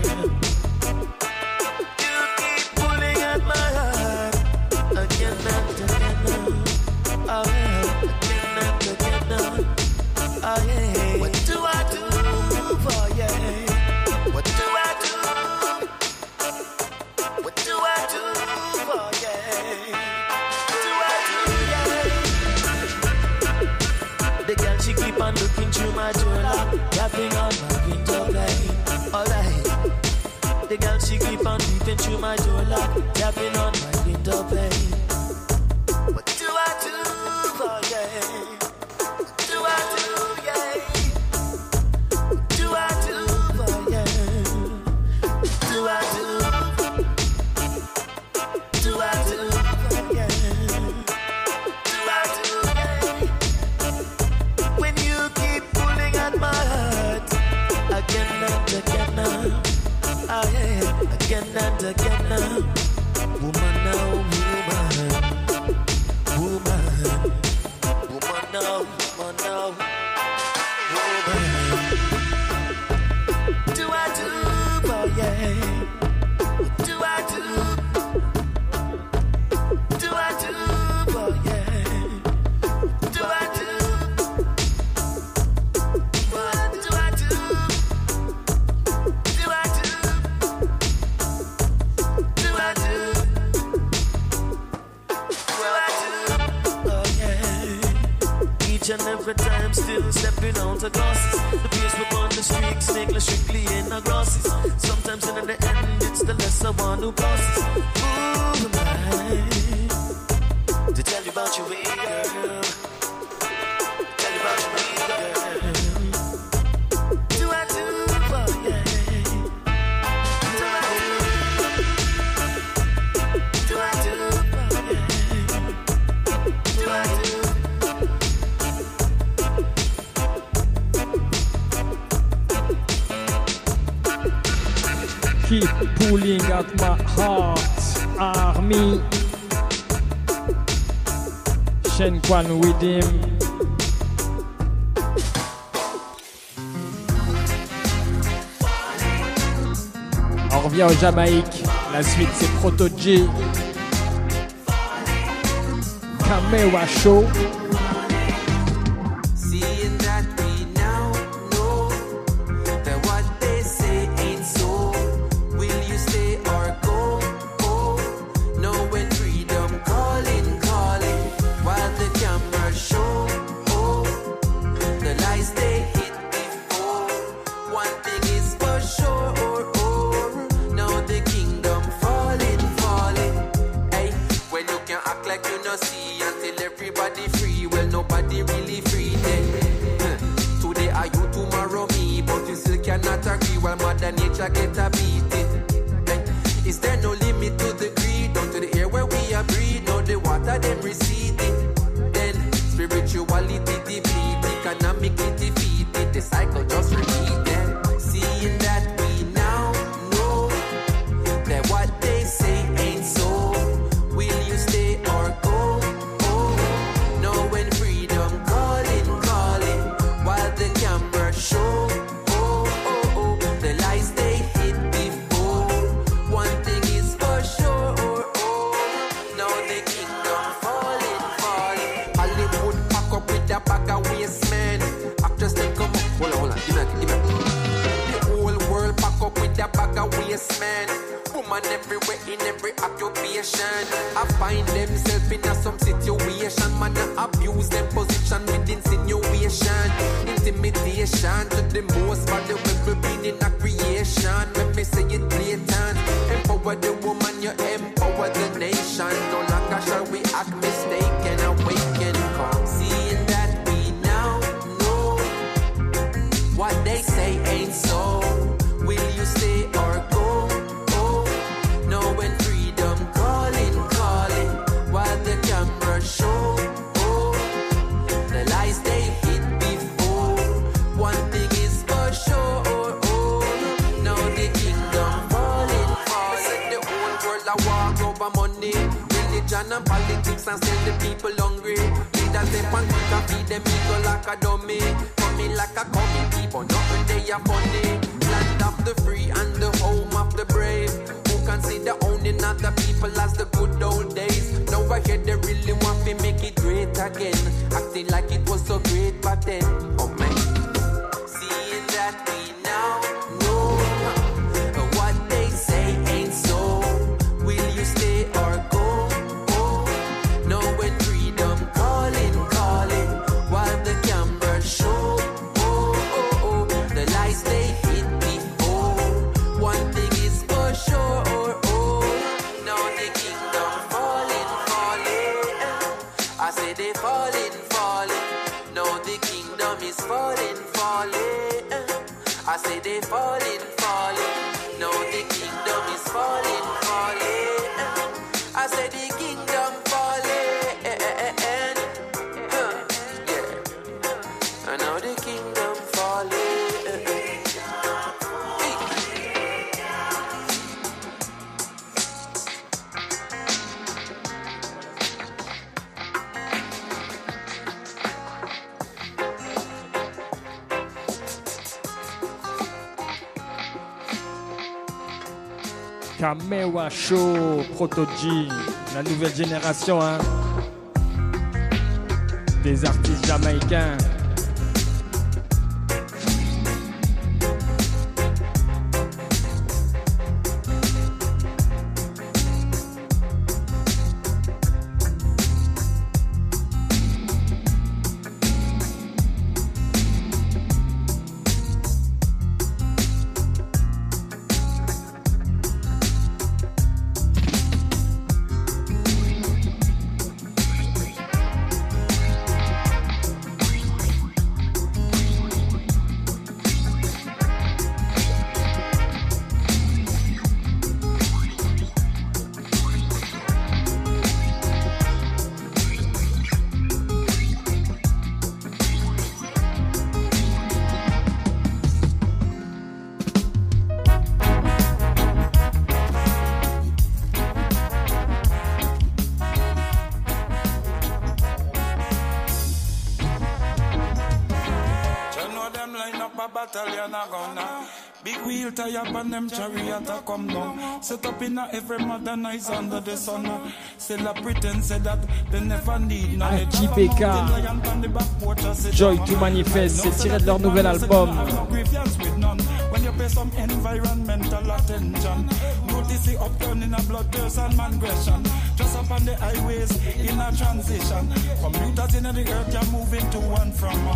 You keep pulling at my heart again and again. Oh yeah, again and again. Oh yeah. What do I do for you? What do I do? What do I do for you? The girl, she keep on looking through my door lock, tapping on my window pane. Alright. The girl, she keep on peeping through my door lock, tapping on my window pane. What do I do for you? What do I do, yeah? What do I do for you? What do I do? What do I do for you? My heart again and again, oh yeah, again and again. Woman now, woman, woman, woman now, woman now, woman. Do I do for you? What do I do? Do I do for you? Do I do? And every time still stepping out of glasses. The pace we on the streets, snake strictly in our grasses. Sometimes in the end, it's the lesser one who passes. Ooh, man. To tell you about your way, girl. Tell you about your way, girl. Do I do for you? Do I do? Do I do for you? Do I do? Keep pulling at my heart, army. Shen Kwan with him. On revient au Jamaïque. La suite c'est Proto J. Kamewa Show. Nature get a beating. Is there no limit to the greed? Down to the air where we are breathe. Now the water them receding. Then spirituality depleted, economically defeated. The cycle just repeated. Seeing that we now know that what they say ain't so. Will you stay or go? Oh, know when freedom calling, calling, while the camera show. Man, woman everywhere in every occupation. I find themselves in some situation. Man, I abuse them position with insinuation, intimidation to the most valuable being in a creation. Let me say it blatant. Empower the woman, you empower the nation. No longer shall we act mistaken. Awaken, come see a war over money. Religion and politics and sell the people hungry. Leaders they want to feed them ego like a dummy. Coming like a coming people, nothing they are funny. Land of the free and the home of the brave. Who consider owning other people as the good old days. Now I hear they really want to make it great again. Acting like it was so great back then. Oh man. Seeing that we now know what they say ain't so. Will you stay or go? Know when freedom calling, calling, while the cameras show. The lies they hit before. One thing is for sure. Now the kingdom falling, falling. I say they falling, falling. Now the kingdom is falling, falling. I say they falling, falling. Now the kingdom is falling, falling. I say the kingdom falling. Yeah. And now the kingdom falling. Kamewa Show, Proto G, la nouvelle génération, hein, des artistes jamaïcains. Big wheel tie up and them chariot a come down. Set up in a every modernize under the sun. Still a pretend say that they never need knowledge. JPK, Joy to Manifest, c'est tiré de leur nouvel album. When you pay some environmental attention, notice the upturn in a blood thirst and migration. Just up on the highways in a transition. Commuters in the earth are moving to and from.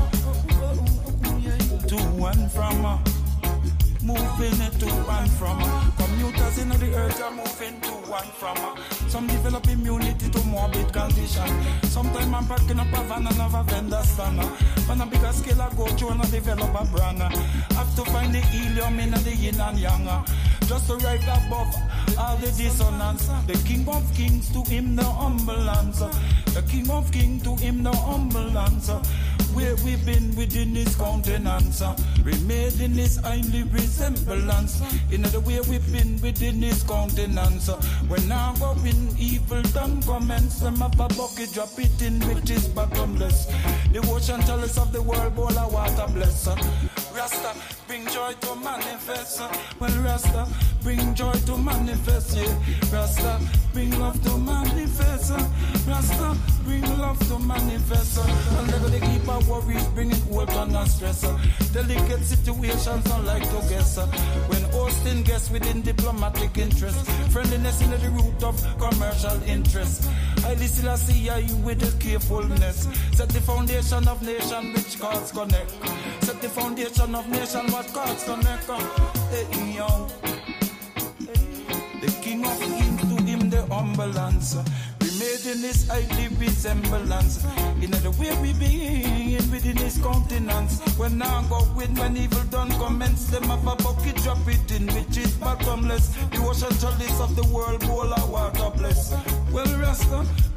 To and from. Moving it to and from. Commuters in the earth are moving to and from. Some develop immunity to morbid condition. Sometimes I'm packing up a van and have a vendor stand. On a bigger scale I go through and I develop a brand. Have to find the helium in the yin and yang. Just to rise above all the dissonance. The King of Kings, to him the humble answer. The King of Kings, to him the humble answer. Where we've been within his countenance, remade in his highly resemblance. In other way we've been within his countenance. When now going evil done commence, them have a bucket, drop it in which is bottomless. The ocean chalice of the world, bowl of water bless. Rasta, bring joy to manifest. Well, Rasta, bring joy to manifest, yeah. Rasta, bring love to manifest. Rasta, bring love to manifest. And they're gonna keep our worries, bringing work on and stress. Delicate situations don't like to guess. When hosting guests within diplomatic interest, friendliness in the root of commercial interest. I listen, I see you with the carefulness. Set the foundation of nation which cards connect. Set the foundation of nation what cards connect. Hey, yo. The King of Kings, to him the humble answer. Made in his highly resemblance. In other way we be within his countenance. When I go with when evil done commence, them have a bucket, drop it in which is bottomless. The ocean chalice of the world, bowl of water bless. Well, Rasta,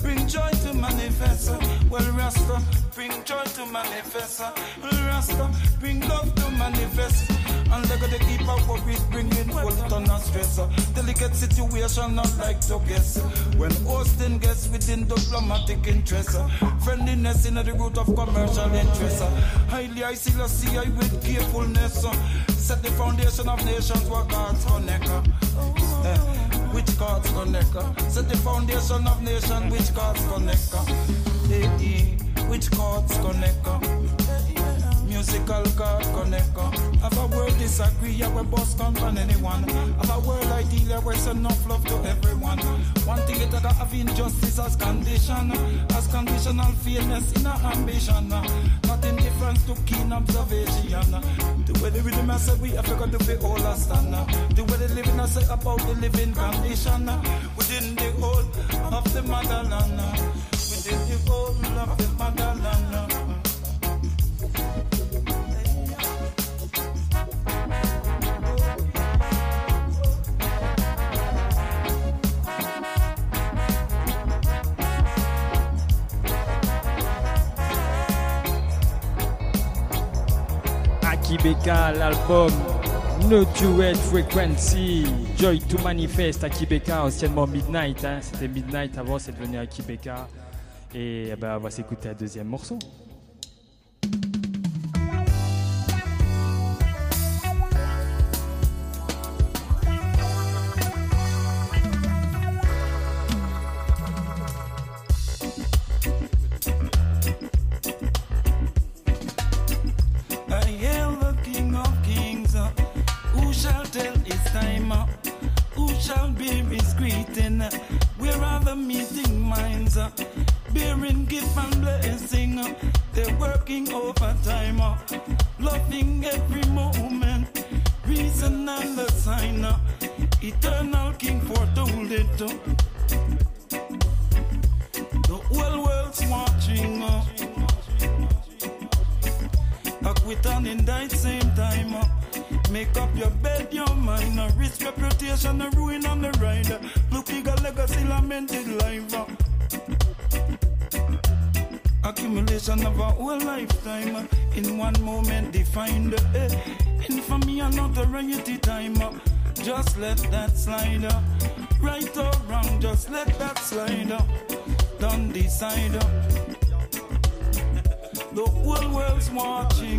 bring joy to manifest. Well, Rasta, bring joy to manifest. Well, Rasta, bring love to manifest. And look at the keep up what we bringing, hold it on a stress. Delicate situation, not like to guess. When hosting guests within diplomatic interest. Friendliness in the root of commercial interest. Highly I see I with carefulness. Set the foundation of nations where God's connect. Which God's connect. Set the foundation of nations which God's connect. Which God's connect. Musical God connect. Have a word disagree, I will boss come on anyone. Have a word ideal, I will send enough love to everyone. One thing it I have injustice as condition. As conditional fairness in our ambition. Not indifference to keen observation. The way the rhythm I say we have got to be all a stand. The way the living I say about the living condition. Within the whole of the motherland. Within the whole of the motherland. Akibeka, l'album No Duet Frequency, Joy to Manifest, Akibeka, anciennement Midnight, hein. C'était Midnight avant, c'est devenu Akibeka. Et on va s'écouter un deuxième morceau. The whole world's watching.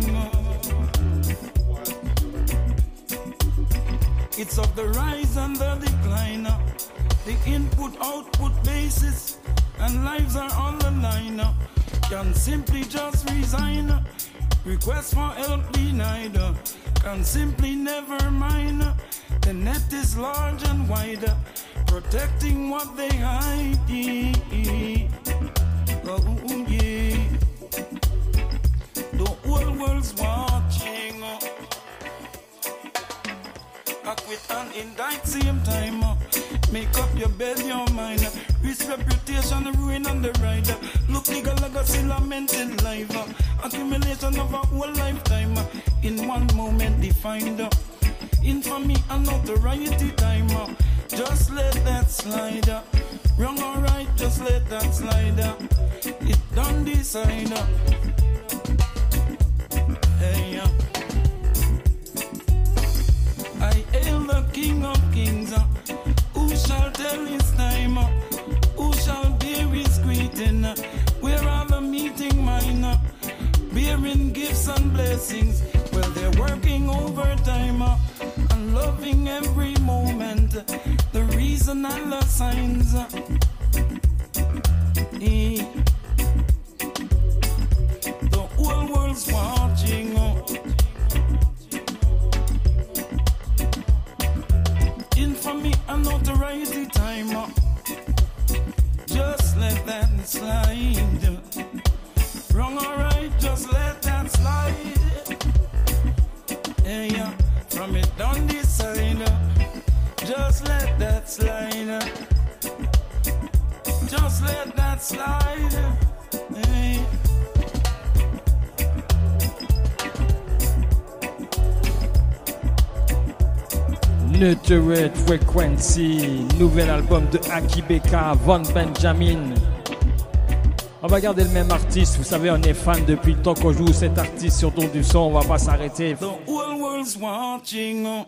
It's of the rise and the decline. The input-output basis and lives are on the line. Can simply just resign. Request for help denied. Can simply never mind. The net is large and wide, protecting what they hide. Oh yeah. The whole world's watching. Acquit and indict same time. Make up your bed, your mind. Risk reputation, ruin on the ride. Look legal legacy, lamented life. Accumulation of a whole lifetime. In one moment defined. Infamy and notoriety time. Just let that slide. Wrong or right, just let that slide. It done decide. Hey, I hail the King of Kings. Who shall tell his time? Who shall bear his greeting? Where are the meeting mine? Bearing gifts and blessings. Well, they're working overtime and loving every moment. The reason and the signs. The whole world's watching. Infamy and notoriety time. Just let that slide. Wrong or right, just let that slide. Hey, from it down this side. Just let that slide. Just let that slide. Hey. Neutered Frequency, nouvel album de Akibeka, Von Benjamin, On va garder le même artiste. Vous savez, on est fan depuis le temps qu'on joue cet artiste sur Don du Son. On va pas s'arrêter. The whole world's watching.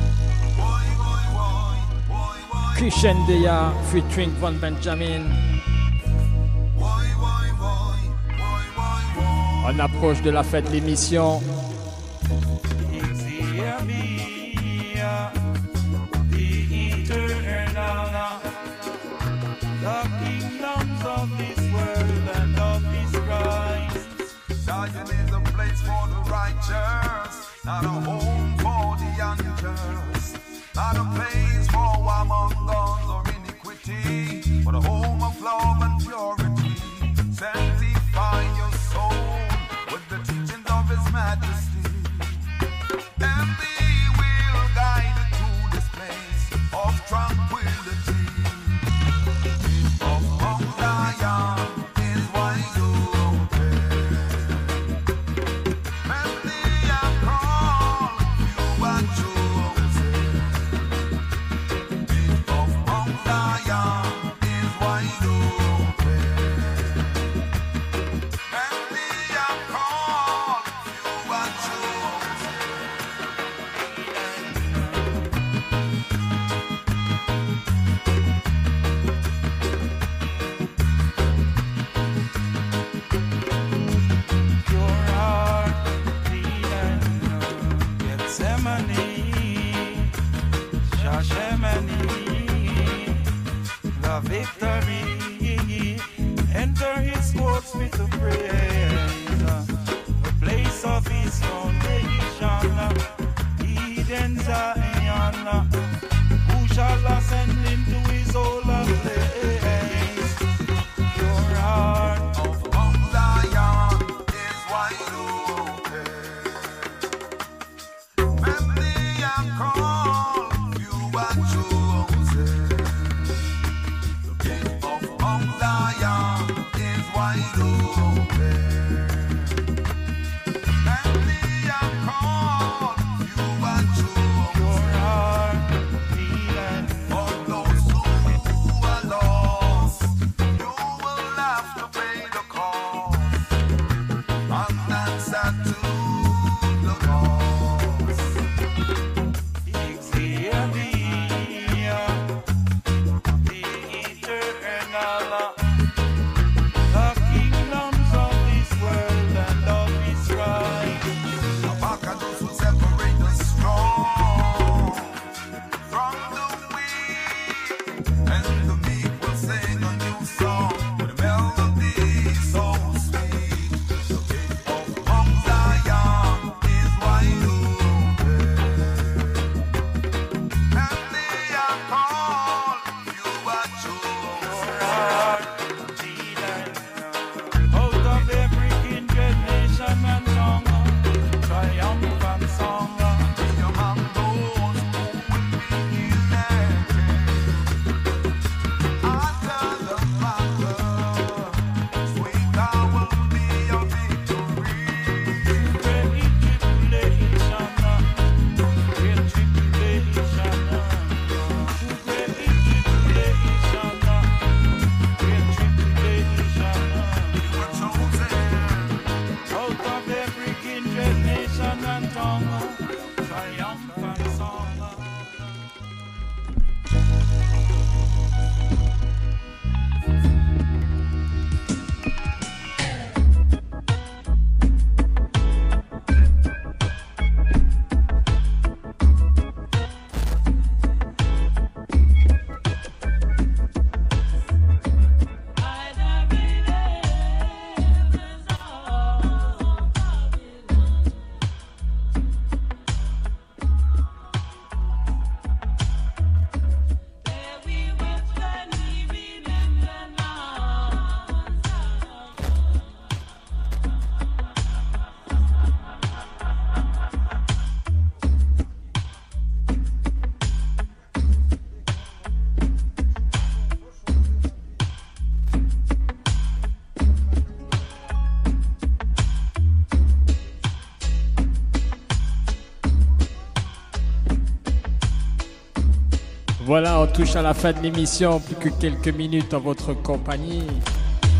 Christian Deya featuring Von Benjamin. On approche de la fête de l'émission. Not a home for the unjust, not a place for warmongers or iniquity, but a home of love and purity. Sanctify your soul with the teachings of His Majesty, and He will guide you to this place of tranquility. Of Mount Zion is wide open. Victory, enter His courts with the praise, the place of His foundation, Eden Zion. Who shall ascend into His holy place? Your heart of Mount Zion is wide open. Many are called, few are chosen. Zion is wide open. Many are called, few are chosen. Your heart beating for those who are lost. You will have to pay the cost, and answer to the cause. Voilà, on touche à la fin de l'émission, plus que quelques minutes en votre compagnie.